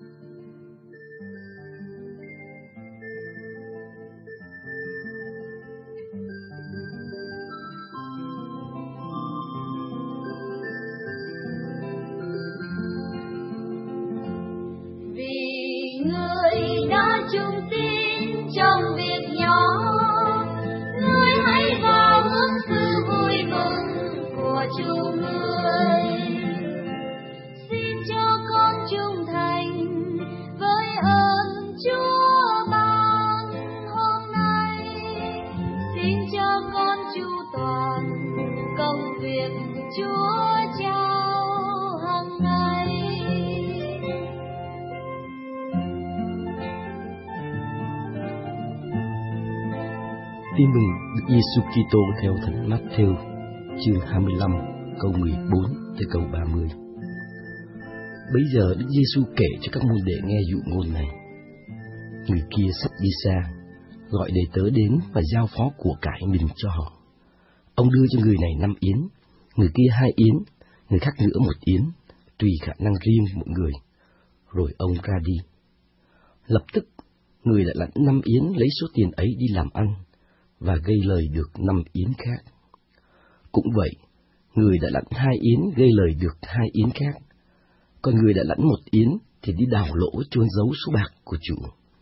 Vì người đã chung tin trong việc nhỏ, người hãy vào ước sự vui mừng của Chúa người. Xin cho con trung thành với ơn Chúa ban hôm nay. Xin cho con chu toàn công việc Chúa trao hàng ngày. Tin mừng Đức Giêsu Kitô theo Thánh Mát-thêu, chương hai mươi lăm, câu mười bốn tới câu ba mươi. Bấy giờ Đức Giêsu kể cho các môn đệ nghe dụ ngôn này: người kia sắp đi xa, gọi đầy tớ đến và giao phó của cải mình cho họ. Ông đưa cho người này năm yến, người kia hai yến, người khác nữa một yến, tùy khả năng riêng mỗi người. Rồi ông ra đi. Lập tức, người đã lãnh năm yến lấy số tiền ấy đi làm ăn, và gây lời được năm yến khác. Cũng vậy, người đã lãnh hai yến gây lời được hai yến khác, còn người đã lãnh một yến thì đi đào lỗ chôn giấu số bạc của chủ.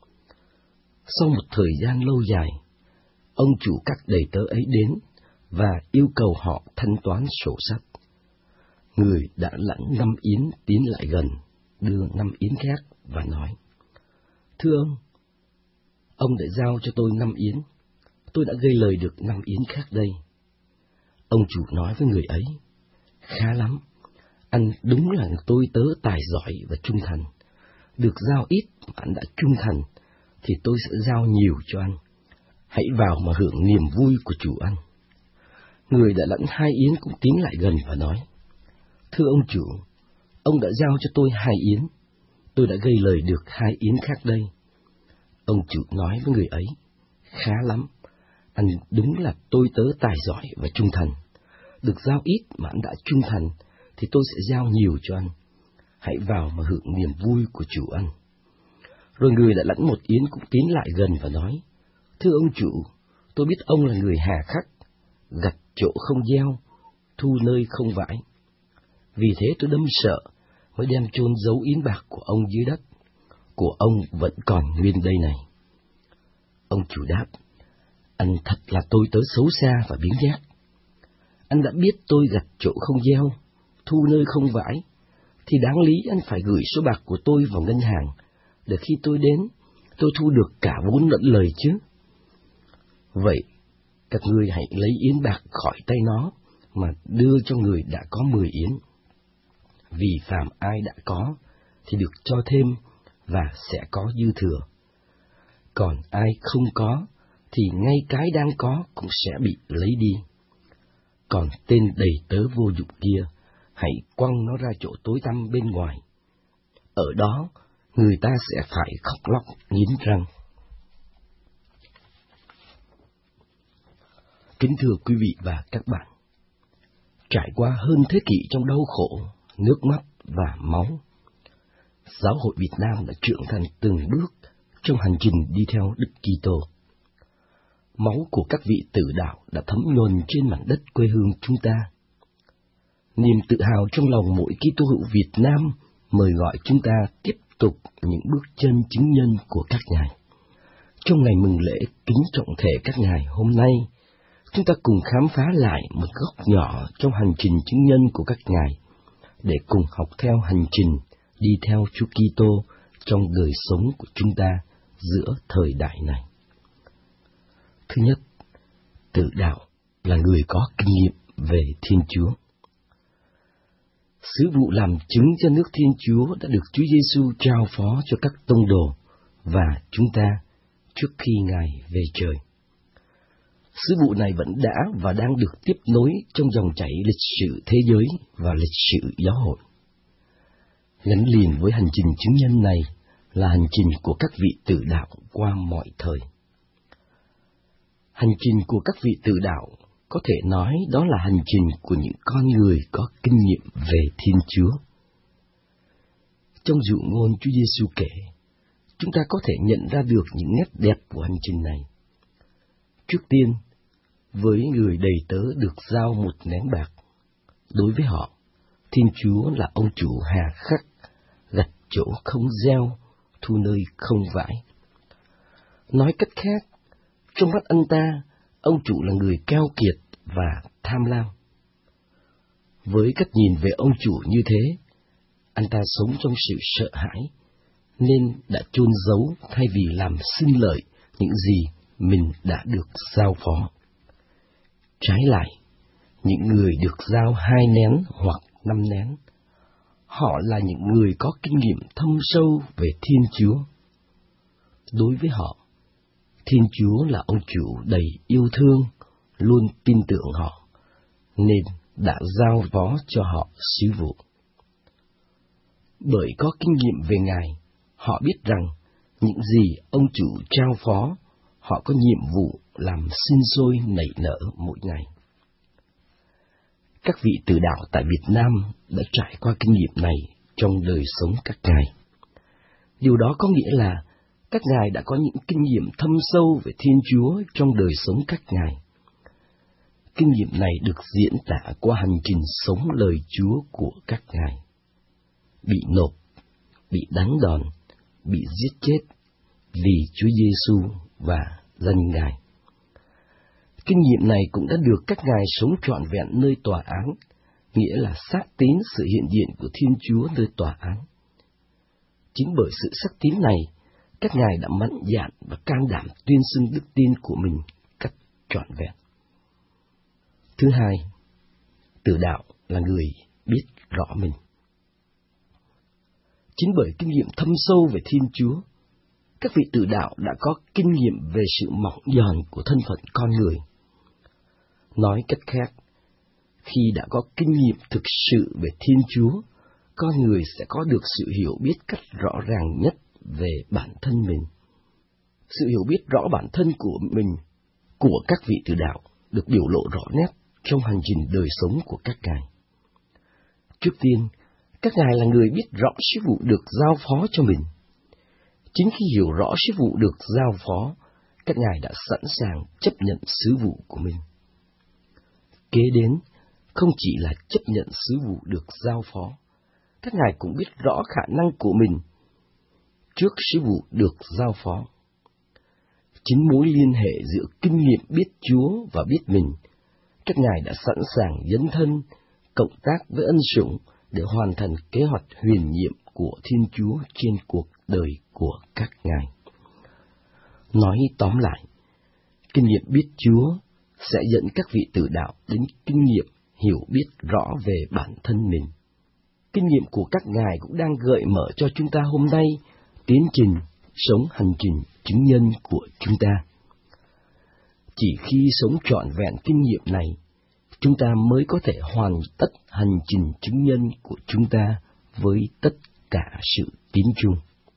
Sau một thời gian lâu dài, ông chủ các đầy tớ ấy đến và yêu cầu họ thanh toán sổ sách. Người đã lãnh năm yến tiến lại gần, đưa năm yến khác và nói: Thưa ông, ông đã giao cho tôi năm yến, tôi đã gây lời được năm yến khác đây. Ông chủ nói với người ấy: Khá lắm, anh đúng là tôi tớ tài giỏi và trung thành. Được giao ít mà anh đã trung thành, thì tôi sẽ giao nhiều cho anh. Hãy vào mà hưởng niềm vui của chủ anh. Người đã lãnh hai yến cũng tiến lại gần và nói: Thưa ông chủ, ông đã giao cho tôi hai yến, tôi đã gây lời được hai yến khác đây. Ông chủ nói với người ấy: Khá lắm, anh đúng là tôi tớ tài giỏi và trung thành. Được giao ít mà anh đã trung thành, thì tôi sẽ giao nhiều cho anh. Hãy vào mà hưởng niềm vui của chủ anh. Rồi người đã lãnh một yến cũng tiến lại gần và nói: Thưa ông chủ, tôi biết ông là người hà khắc, gặt chỗ không gieo, thu nơi không vải. Vì thế tôi đâm sợ, mới đem chôn giấu yến bạc của ông dưới đất. Của ông vẫn còn nguyên đây này. Ông chủ đáp: Anh thật là tôi tớ xấu xa và biếng nhác. Anh đã biết tôi gặt chỗ không gieo, thu nơi không vải, thì đáng lý anh phải gửi số bạc của tôi vào ngân hàng, để khi tôi đến, tôi thu được cả vốn lẫn lời chứ. Vậy, các ngươi hãy lấy yến bạc khỏi tay nó, mà đưa cho người đã có mười yến. Vì phàm ai đã có, thì được cho thêm, và sẽ có dư thừa. Còn ai không có, thì ngay cái đang có cũng sẽ bị lấy đi. Còn tên đầy tớ vô dụng kia, hãy quăng nó ra chỗ tối tăm bên ngoài. Ở đó, người ta sẽ phải khóc lóc nghiến răng. Kính thưa quý vị và các bạn, trải qua hơn thế kỷ trong đau khổ, nước mắt và máu, Giáo hội Việt Nam đã trưởng thành từng bước trong hành trình đi theo Đức Kitô. Máu của các vị tử đạo đã thấm nhuần trên mảnh đất quê hương chúng ta. Niềm tự hào trong lòng mỗi Kitô hữu Việt Nam mời gọi chúng ta tiếp tục những bước chân chứng nhân của các ngài. Trong ngày mừng lễ kính trọng thể các ngài hôm nay, chúng ta cùng khám phá lại một góc nhỏ trong hành trình chứng nhân của các ngài, để cùng học theo hành trình đi theo Chúa Kitô trong đời sống của chúng ta giữa thời đại này. Thứ nhất, tử đạo là người có kinh nghiệm về Thiên Chúa. Sứ vụ làm chứng cho nước Thiên Chúa đã được Chúa Giêsu trao phó cho các tông đồ và chúng ta trước khi Ngài về trời. Sứ vụ này vẫn đã và đang được tiếp nối trong dòng chảy lịch sử thế giới và lịch sử giáo hội. Gắn liền với hành trình chứng nhân này là hành trình của các vị tử đạo qua mọi thời. Hành trình của các vị tử đạo có thể nói đó là hành trình của những con người có kinh nghiệm về Thiên Chúa. Trong dụ ngôn Chúa Giêsu kể, chúng ta có thể nhận ra được những nét đẹp của hành trình này. Trước tiên, với người đầy tớ được giao một nén bạc, đối với họ, Thiên Chúa là ông chủ hà khắc, gặt chỗ không gieo, thu nơi không vải. Nói cách khác, trong mắt anh ta, ông chủ là người keo kiệt và tham lam. Với cách nhìn về ông chủ như thế, anh ta sống trong sự sợ hãi, nên đã chôn giấu thay vì làm sinh lợi những gì mình đã được giao phó. Trái lại, những người được giao hai nén hoặc năm nén, họ là những người có kinh nghiệm thâm sâu về Thiên Chúa. Đối với họ, Thiên Chúa là ông chủ đầy yêu thương, luôn tin tưởng họ, nên đã giao phó cho họ sứ vụ. Bởi có kinh nghiệm về Ngài, họ biết rằng những gì ông chủ trao phó họ có nhiệm vụ làm sinh sôi nảy nở mỗi ngày. Các vị tử đạo tại Việt Nam đã trải qua kinh nghiệm này trong đời sống các ngài. Điều đó có nghĩa là các ngài đã có những kinh nghiệm thâm sâu về Thiên Chúa trong đời sống các ngài. Kinh nghiệm này được diễn tả qua hành trình sống lời Chúa của các ngài. Bị nộp, bị đánh đòn, bị giết chết vì Chúa Giêsu và danh Ngài. Kinh nghiệm này cũng đã được các ngài sống trọn vẹn nơi tòa án, nghĩa là xác tín sự hiện diện của Thiên Chúa nơi tòa án. Chính bởi sự xác tín này, các ngài đã mạnh dạn và can đảm tuyên xưng đức tin của mình cách trọn vẹn. Thứ hai, tử đạo là người biết rõ mình. Chính bởi kinh nghiệm thâm sâu về Thiên Chúa, các vị tử đạo đã có kinh nghiệm về sự mỏng giòn của thân phận con người. Nói cách khác, khi đã có kinh nghiệm thực sự về Thiên Chúa, con người sẽ có được sự hiểu biết cách rõ ràng nhất về bản thân mình. Sự hiểu biết rõ bản thân của mình của các vị tử đạo được biểu lộ rõ nét trong hành trình đời sống của các ngài. Trước tiên, các ngài là người biết rõ sứ vụ được giao phó cho mình. Chính khi hiểu rõ sứ vụ được giao phó, các ngài đã sẵn sàng chấp nhận sứ vụ của mình. Kế đến, không chỉ là chấp nhận sứ vụ được giao phó, các ngài cũng biết rõ khả năng của mình trước sứ vụ được giao phó. Chính mối liên hệ giữa kinh nghiệm biết Chúa và biết mình, các ngài đã sẵn sàng dấn thân, cộng tác với ân sủng để hoàn thành kế hoạch huyền nhiệm của Thiên Chúa trên cuộc đời của các ngài. Nói tóm lại, kinh nghiệm biết Chúa sẽ dẫn các vị tử đạo đến kinh nghiệm hiểu biết rõ về bản thân mình. Kinh nghiệm của các ngài cũng đang gợi mở cho chúng ta hôm nay tiến trình sống hành trình chứng nhân của chúng ta. Chỉ khi sống trọn vẹn kinh nghiệm này, chúng ta mới có thể hoàn tất hành trình chứng nhân của chúng ta với tất cả sự tín chung.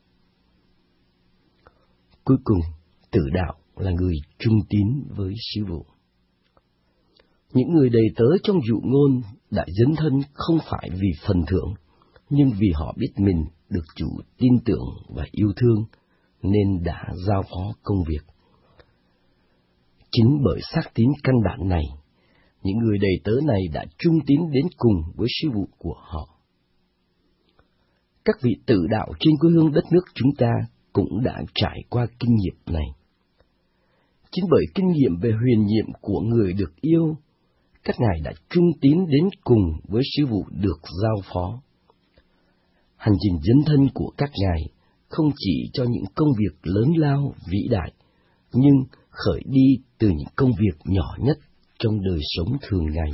Cuối cùng, tử đạo là người trung tín với sứ vụ. Những người đầy tớ trong dụ ngôn đã dấn thân không phải vì phần thưởng, nhưng vì họ biết mình được Chủ tin tưởng và yêu thương, nên đã giao phó công việc. Chính bởi xác tín căn bản này, những người đầy tớ này đã trung tín đến cùng với sứ vụ của họ. Các vị tử đạo trên quê hương đất nước chúng ta cũng đã trải qua kinh nghiệm này. Chính bởi kinh nghiệm về huyền nhiệm của người được yêu, các ngài đã trung tín đến cùng với sứ vụ được giao phó. Hành trình dấn thân của các ngài không chỉ cho những công việc lớn lao, vĩ đại, nhưng khởi đi từ những công việc nhỏ nhất trong đời sống thường ngày.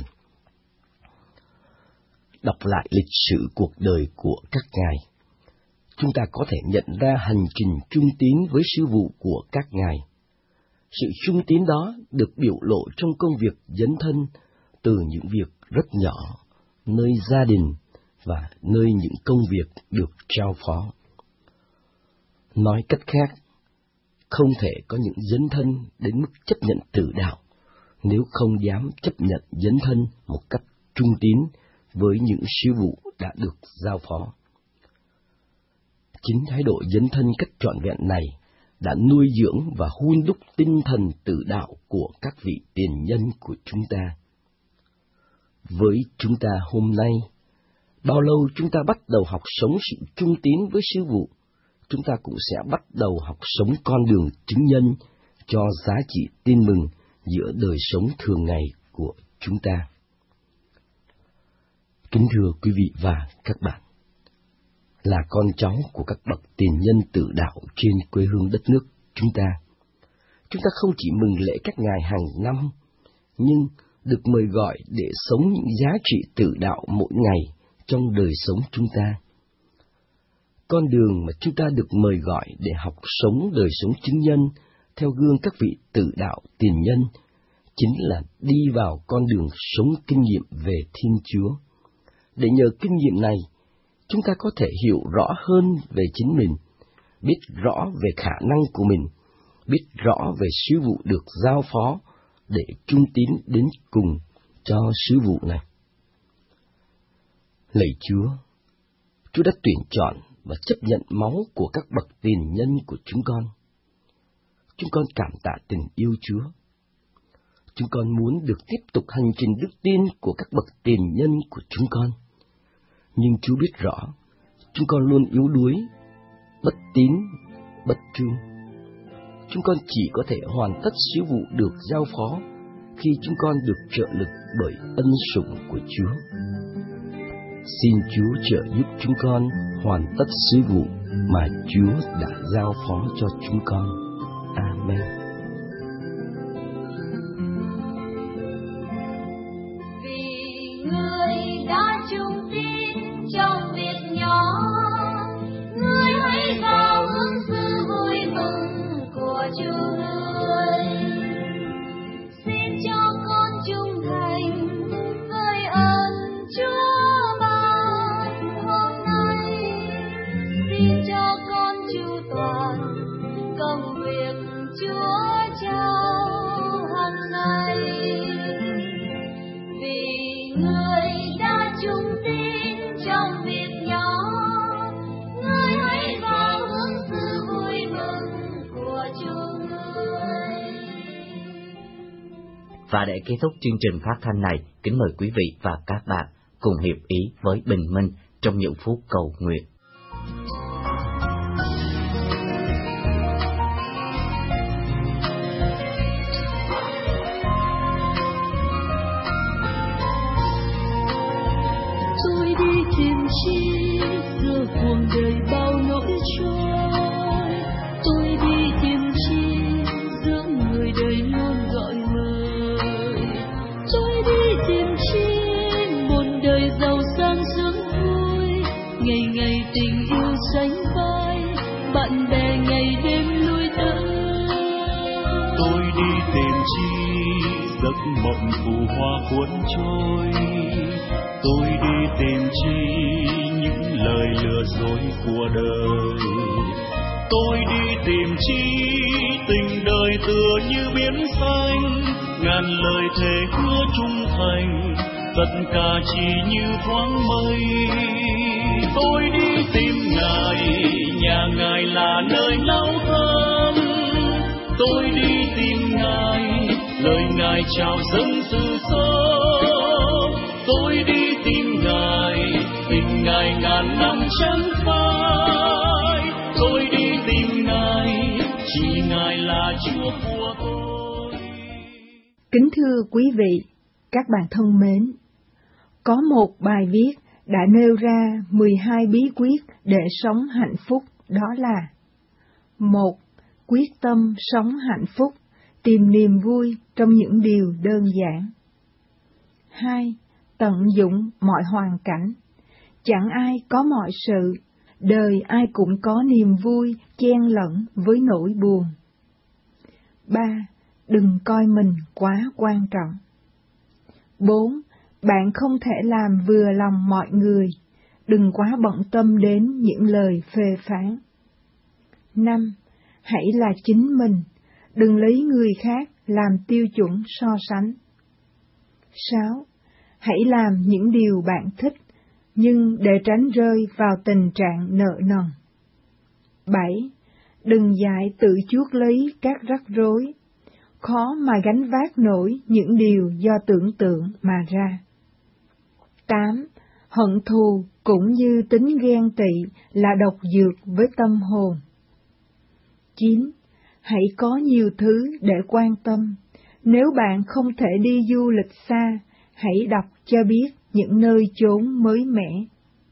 Đọc lại lịch sử cuộc đời của các ngài, chúng ta có thể nhận ra hành trình trung tín với sứ vụ của các ngài. Sự trung tín đó được biểu lộ trong công việc dấn thân từ những việc rất nhỏ, nơi gia đình và nơi những công việc được trao phó. Nói cách khác, không thể có những dấn thân đến mức chấp nhận tử đạo nếu không dám chấp nhận dấn thân một cách trung tín với những sứ vụ đã được giao phó. Chính thái độ dấn thân cách trọn vẹn này đã nuôi dưỡng và hun đúc tinh thần tử đạo của các vị tiền nhân của chúng ta. Với chúng ta hôm nay, bao lâu chúng ta bắt đầu học sống sự trung tín với sứ vụ, chúng ta cũng sẽ bắt đầu học sống con đường chứng nhân cho giá trị tin mừng giữa đời sống thường ngày của chúng ta. Kính thưa quý vị và các bạn, là con cháu của các bậc tiền nhân tử đạo trên quê hương đất nước chúng ta, chúng ta không chỉ mừng lễ các ngài hàng năm, nhưng được mời gọi để sống những giá trị tử đạo mỗi ngày trong đời sống chúng ta. Con đường mà chúng ta được mời gọi để học sống đời sống chứng nhân theo gương các vị tử đạo tiền nhân chính là đi vào con đường sống kinh nghiệm về Thiên Chúa. Để nhờ kinh nghiệm này, chúng ta có thể hiểu rõ hơn về chính mình, biết rõ về khả năng của mình, biết rõ về sứ vụ được giao phó để trung tín đến cùng cho sứ vụ này. Lạy Chúa, Chúa đã tuyển chọn và chấp nhận máu của các bậc tiền nhân của chúng con. Chúng con cảm tạ tình yêu Chúa. Chúng con muốn được tiếp tục hành trình đức tin của các bậc tiền nhân của chúng con. Nhưng Chúa biết rõ, chúng con luôn yếu đuối, bất tín, bất trung. Chúng con chỉ có thể hoàn tất sứ vụ được giao phó khi chúng con được trợ lực bởi ân sủng của Chúa. Xin Chúa trợ giúp chúng con hoàn tất sứ vụ mà Chúa đã giao phó cho chúng con. Amen. Vì người đã trung tín trong việc nhỏ, người hãy vào hưởng sự vui mừng của Chúa người. Xin cho con trung thành với ơn Chúa ban hôm nay. Xin cho con chu toàn công việc Chúa trao hàng ngày. Vì người đã trung tín trong việc nhỏ, người hãy vào hưởng sự vui mừng của Chúa người. Và để kết thúc chương trình phát thanh này, kính mời quý vị và các bạn cùng hiệp ý với Bình Minh trong những phút cầu nguyện. Tôi đi tìm chi giữa cuộc đời bao nỗi trôi. Tôi đi tìm chi giữa người đời luôn gọi mời. Tôi đi tìm chi một đời giàu sang sướng vui. Ngày ngày tình yêu sánh vai, bạn bè ngày đêm lui tới. Tôi đi tìm chi giấc mộng phù hoa cuốn trôi. Tôi đi tìm chi những lời lừa dối của đời. Tôi đi tìm chi tình đời tựa như biển xanh, ngàn lời thề hứa trung thành, tất cả chỉ như thoáng mây. Tôi đi tìm Ngài, nhà Ngài là nơi lau thơm. Tôi đi tìm Ngài, lời Ngài chào dâng từ sớm. Tôi đi tìm Ngài, tình Ngài ngàn năm chẳng phai. Tôi đi tìm Ngài, chỉ Ngài là Chúa của tôi. Kính thưa quý vị, các bạn thân mến, có một bài viết đã nêu ra mười hai bí quyết để sống hạnh phúc, đó là: một. Quyết tâm sống hạnh phúc, tìm niềm vui trong những điều đơn giản. Hai. Tận dụng mọi hoàn cảnh. Chẳng ai có mọi sự, đời ai cũng có niềm vui chen lẫn với nỗi buồn. Ba. Đừng coi mình quá quan trọng. Bốn. Bạn không thể làm vừa lòng mọi người, đừng quá bận tâm đến những lời phê phán. Năm. Hãy là chính mình, đừng lấy người khác làm tiêu chuẩn so sánh. Sáu. Hãy làm những điều bạn thích, nhưng để tránh rơi vào tình trạng nợ nần. Bảy. Đừng dại tự chuốc lấy các rắc rối, khó mà gánh vác nổi những điều do tưởng tượng mà ra. Tám. Hận thù cũng như tính ghen tị là độc dược với tâm hồn. Chín. Hãy có nhiều thứ để quan tâm. Nếu bạn không thể đi du lịch xa, hãy đọc cho biết những nơi chốn mới mẻ.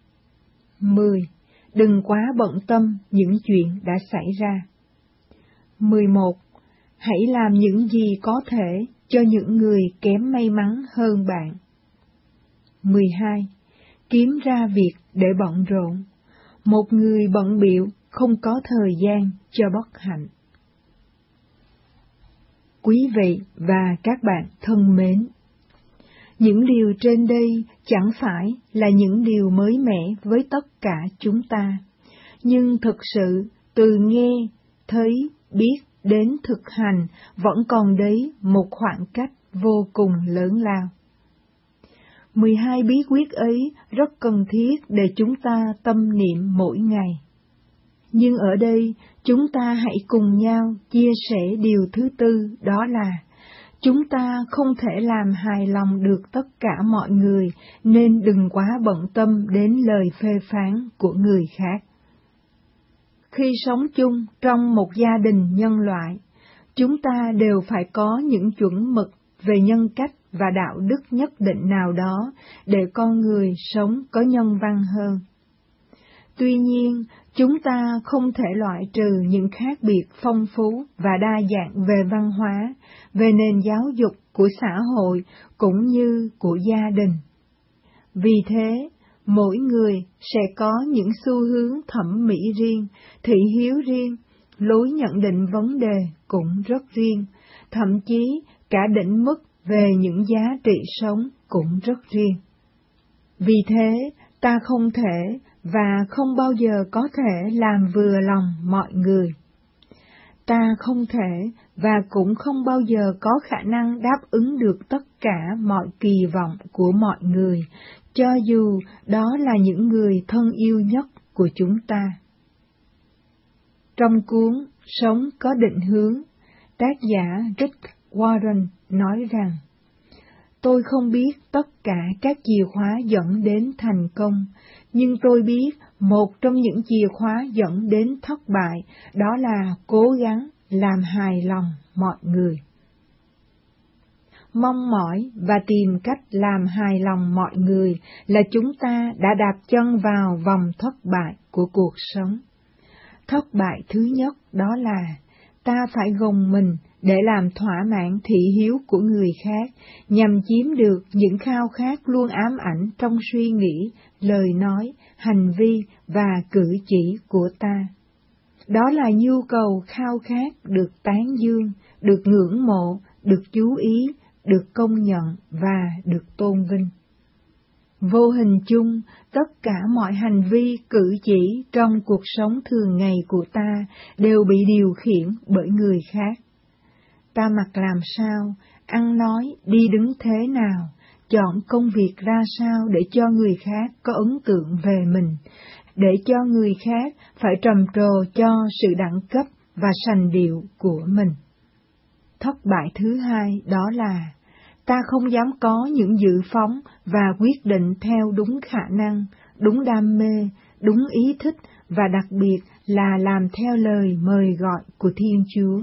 Mười. Đừng quá bận tâm những chuyện đã xảy ra. Mười một. Hãy làm những gì có thể cho những người kém may mắn hơn bạn. Mười hai. Kiếm ra việc để bận rộn. Một người bận bịu không có thời gian cho bất hạnh. Quý vị và các bạn thân mến, những điều trên đây chẳng phải là những điều mới mẻ với tất cả chúng ta, nhưng thực sự từ nghe, thấy, biết đến thực hành vẫn còn đấy một khoảng cách vô cùng lớn lao. mười hai bí quyết ấy rất cần thiết để chúng ta tâm niệm mỗi ngày. Nhưng ở đây, chúng ta hãy cùng nhau chia sẻ điều thứ tư, đó là chúng ta không thể làm hài lòng được tất cả mọi người, nên đừng quá bận tâm đến lời phê phán của người khác. Khi sống chung trong một gia đình nhân loại, chúng ta đều phải có những chuẩn mực về nhân cách và đạo đức nhất định nào đó để con người sống có nhân văn hơn. Tuy nhiên, chúng ta không thể loại trừ những khác biệt phong phú và đa dạng về văn hóa, về nền giáo dục của xã hội cũng như của gia đình. Vì thế, mỗi người sẽ có những xu hướng thẩm mỹ riêng, thị hiếu riêng, lối nhận định vấn đề cũng rất riêng, thậm chí cả đỉnh mức về những giá trị sống cũng rất riêng. Vì thế, ta không thể và không bao giờ có thể làm vừa lòng mọi người. Ta không thể và cũng không bao giờ có khả năng đáp ứng được tất cả mọi kỳ vọng của mọi người, cho dù đó là những người thân yêu nhất của chúng ta. Trong cuốn Sống có định hướng, tác giả Rick Warren nói rằng, tôi không biết tất cả các chìa khóa dẫn đến thành công, nhưng tôi biết một trong những chìa khóa dẫn đến thất bại, đó là cố gắng làm hài lòng mọi người. Mong mỏi và tìm cách làm hài lòng mọi người là chúng ta đã đạp chân vào vòng thất bại của cuộc sống. Thất bại thứ nhất đó là ta phải gồng mình để làm thỏa mãn thị hiếu của người khác, nhằm chiếm được những khao khát luôn ám ảnh trong suy nghĩ, lời nói, hành vi và cử chỉ của ta. Đó là nhu cầu khao khát được tán dương, được ngưỡng mộ, được chú ý, được công nhận và được tôn vinh. Vô hình chung, tất cả mọi hành vi, cử chỉ trong cuộc sống thường ngày của ta đều bị điều khiển bởi người khác. Ta mặc làm sao, ăn nói, đi đứng thế nào, chọn công việc ra sao để cho người khác có ấn tượng về mình, để cho người khác phải trầm trồ cho sự đẳng cấp và sành điệu của mình. Thất bại thứ hai đó là ta không dám có những dự phóng và quyết định theo đúng khả năng, đúng đam mê, đúng ý thích và đặc biệt là làm theo lời mời gọi của Thiên Chúa.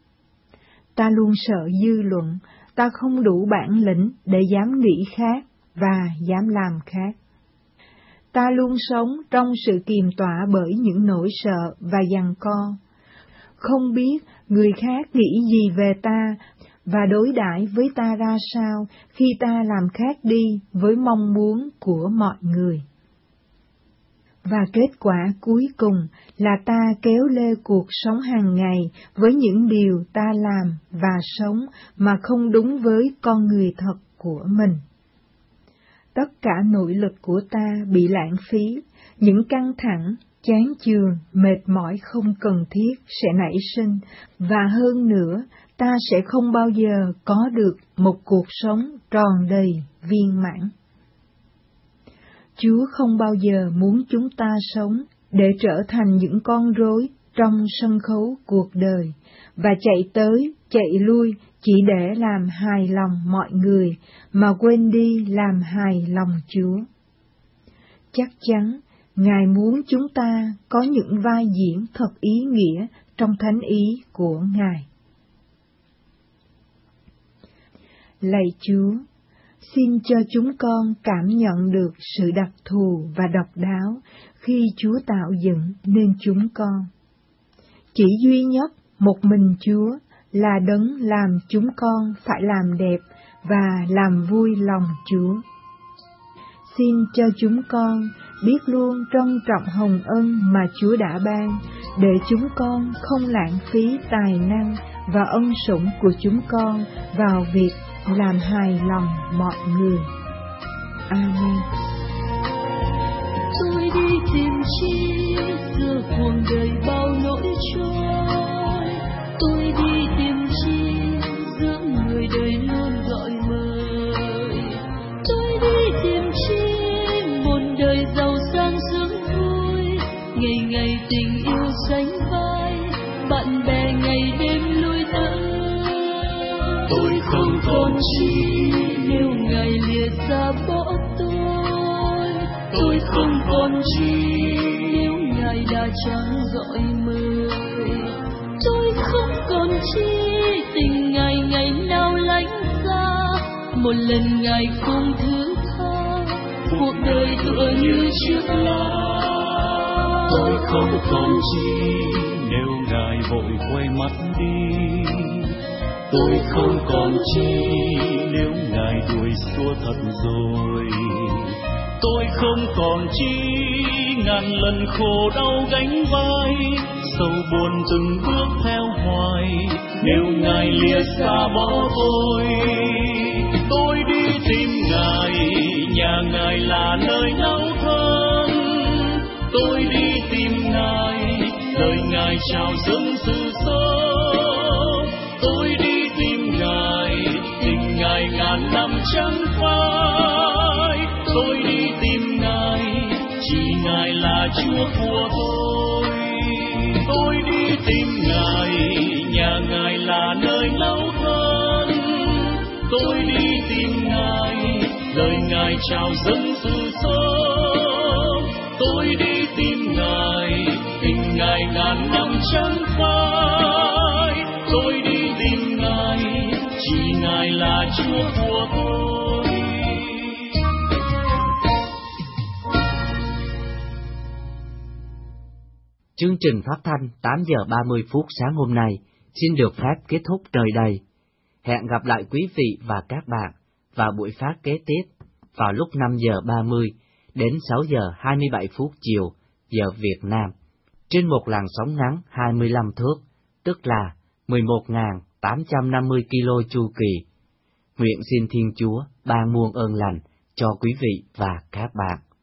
Ta luôn sợ dư luận, ta không đủ bản lĩnh để dám nghĩ khác và dám làm khác. Ta luôn sống trong sự kiềm tỏa bởi những nỗi sợ và giằng co. Không biết người khác nghĩ gì về ta và đối đãi với ta ra sao khi ta làm khác đi với mong muốn của mọi người. Và kết quả cuối cùng là ta kéo lê cuộc sống hàng ngày với những điều ta làm và sống mà không đúng với con người thật của mình. Tất cả nội lực của ta bị lãng phí, những căng thẳng, chán chường, mệt mỏi không cần thiết sẽ nảy sinh, và hơn nữa, ta sẽ không bao giờ có được một cuộc sống tròn đầy, viên mãn. Chúa không bao giờ muốn chúng ta sống để trở thành những con rối trong sân khấu cuộc đời, và chạy tới, chạy lui chỉ để làm hài lòng mọi người, mà quên đi làm hài lòng Chúa. Chắc chắn, Ngài muốn chúng ta có những vai diễn thật ý nghĩa trong thánh ý của Ngài. Lạy Chúa, xin cho chúng con cảm nhận được sự đặc thù và độc đáo khi Chúa tạo dựng nên chúng con. Chỉ duy nhất một mình Chúa là đấng làm chúng con phải làm đẹp và làm vui lòng Chúa. Xin cho chúng con biết luôn trân trọng hồng ân mà Chúa đã ban, để chúng con không lãng phí tài năng và ân sủng của chúng con vào việc làm hài lòng mọi người. Amen. Tôi đi tìm chi giữa cuồng đời bao nỗi trôi, tôi tình yêu sánh vai, bạn bè ngày đêm lui tới. Tôi không còn chi nếu Ngài lìa xa bỏ tôi. Tôi không còn chi nếu Ngài đã chẳng gọi mời. Tôi không còn chi tình Ngài ngày nào lánh xa, một lần Ngài không thứ tha, cuộc đời tựa như chiếc lá. Tôi không còn chi nếu Ngài vội quay mắt đi. Tôi không còn chi nếu Ngài đuổi xua thật rồi. Tôi không còn chi ngàn lần khổ đau gánh vai, sầu buồn từng bước theo hoài nếu Ngài lìa xa bỏ tôi. Tôi đi tìm Ngài, nhà Ngài là nơi náo thân. Tôi đi tìm Ngài, lời Ngài chào dâng sự sống. Tôi đi tìm Ngài, tình Ngài ngàn năm chẳng phai. Tôi đi tìm Ngài, chỉ Ngài là Chúa của tôi. Tôi đi tìm Ngài, nhà Ngài là nơi náo thân. Tôi đi tìm Ngài, lời Ngài chào dâng sự sống. Tôi đi tìm Ngài, tình Ngài ngàn năm chẳng phai. Tôi đi tìm Ngài, chỉ Ngài là Chúa của tôi. Chương trình phát thanh tám giờ ba mươi phút sáng hôm nay xin được phép kết thúc nơi đây. Hẹn gặp lại quý vị và các bạn vào buổi phát kế tiếp vào lúc năm giờ ba mươi đến sáu giờ hai mươi bảy phút chiều giờ Việt Nam trên một làn sóng ngắn hai mươi lăm thước, tức là mười một nghìn tám trăm năm mươi ki lô chu kỳ. Nguyện xin Thiên Chúa ban muôn ơn lành cho quý vị và các bạn.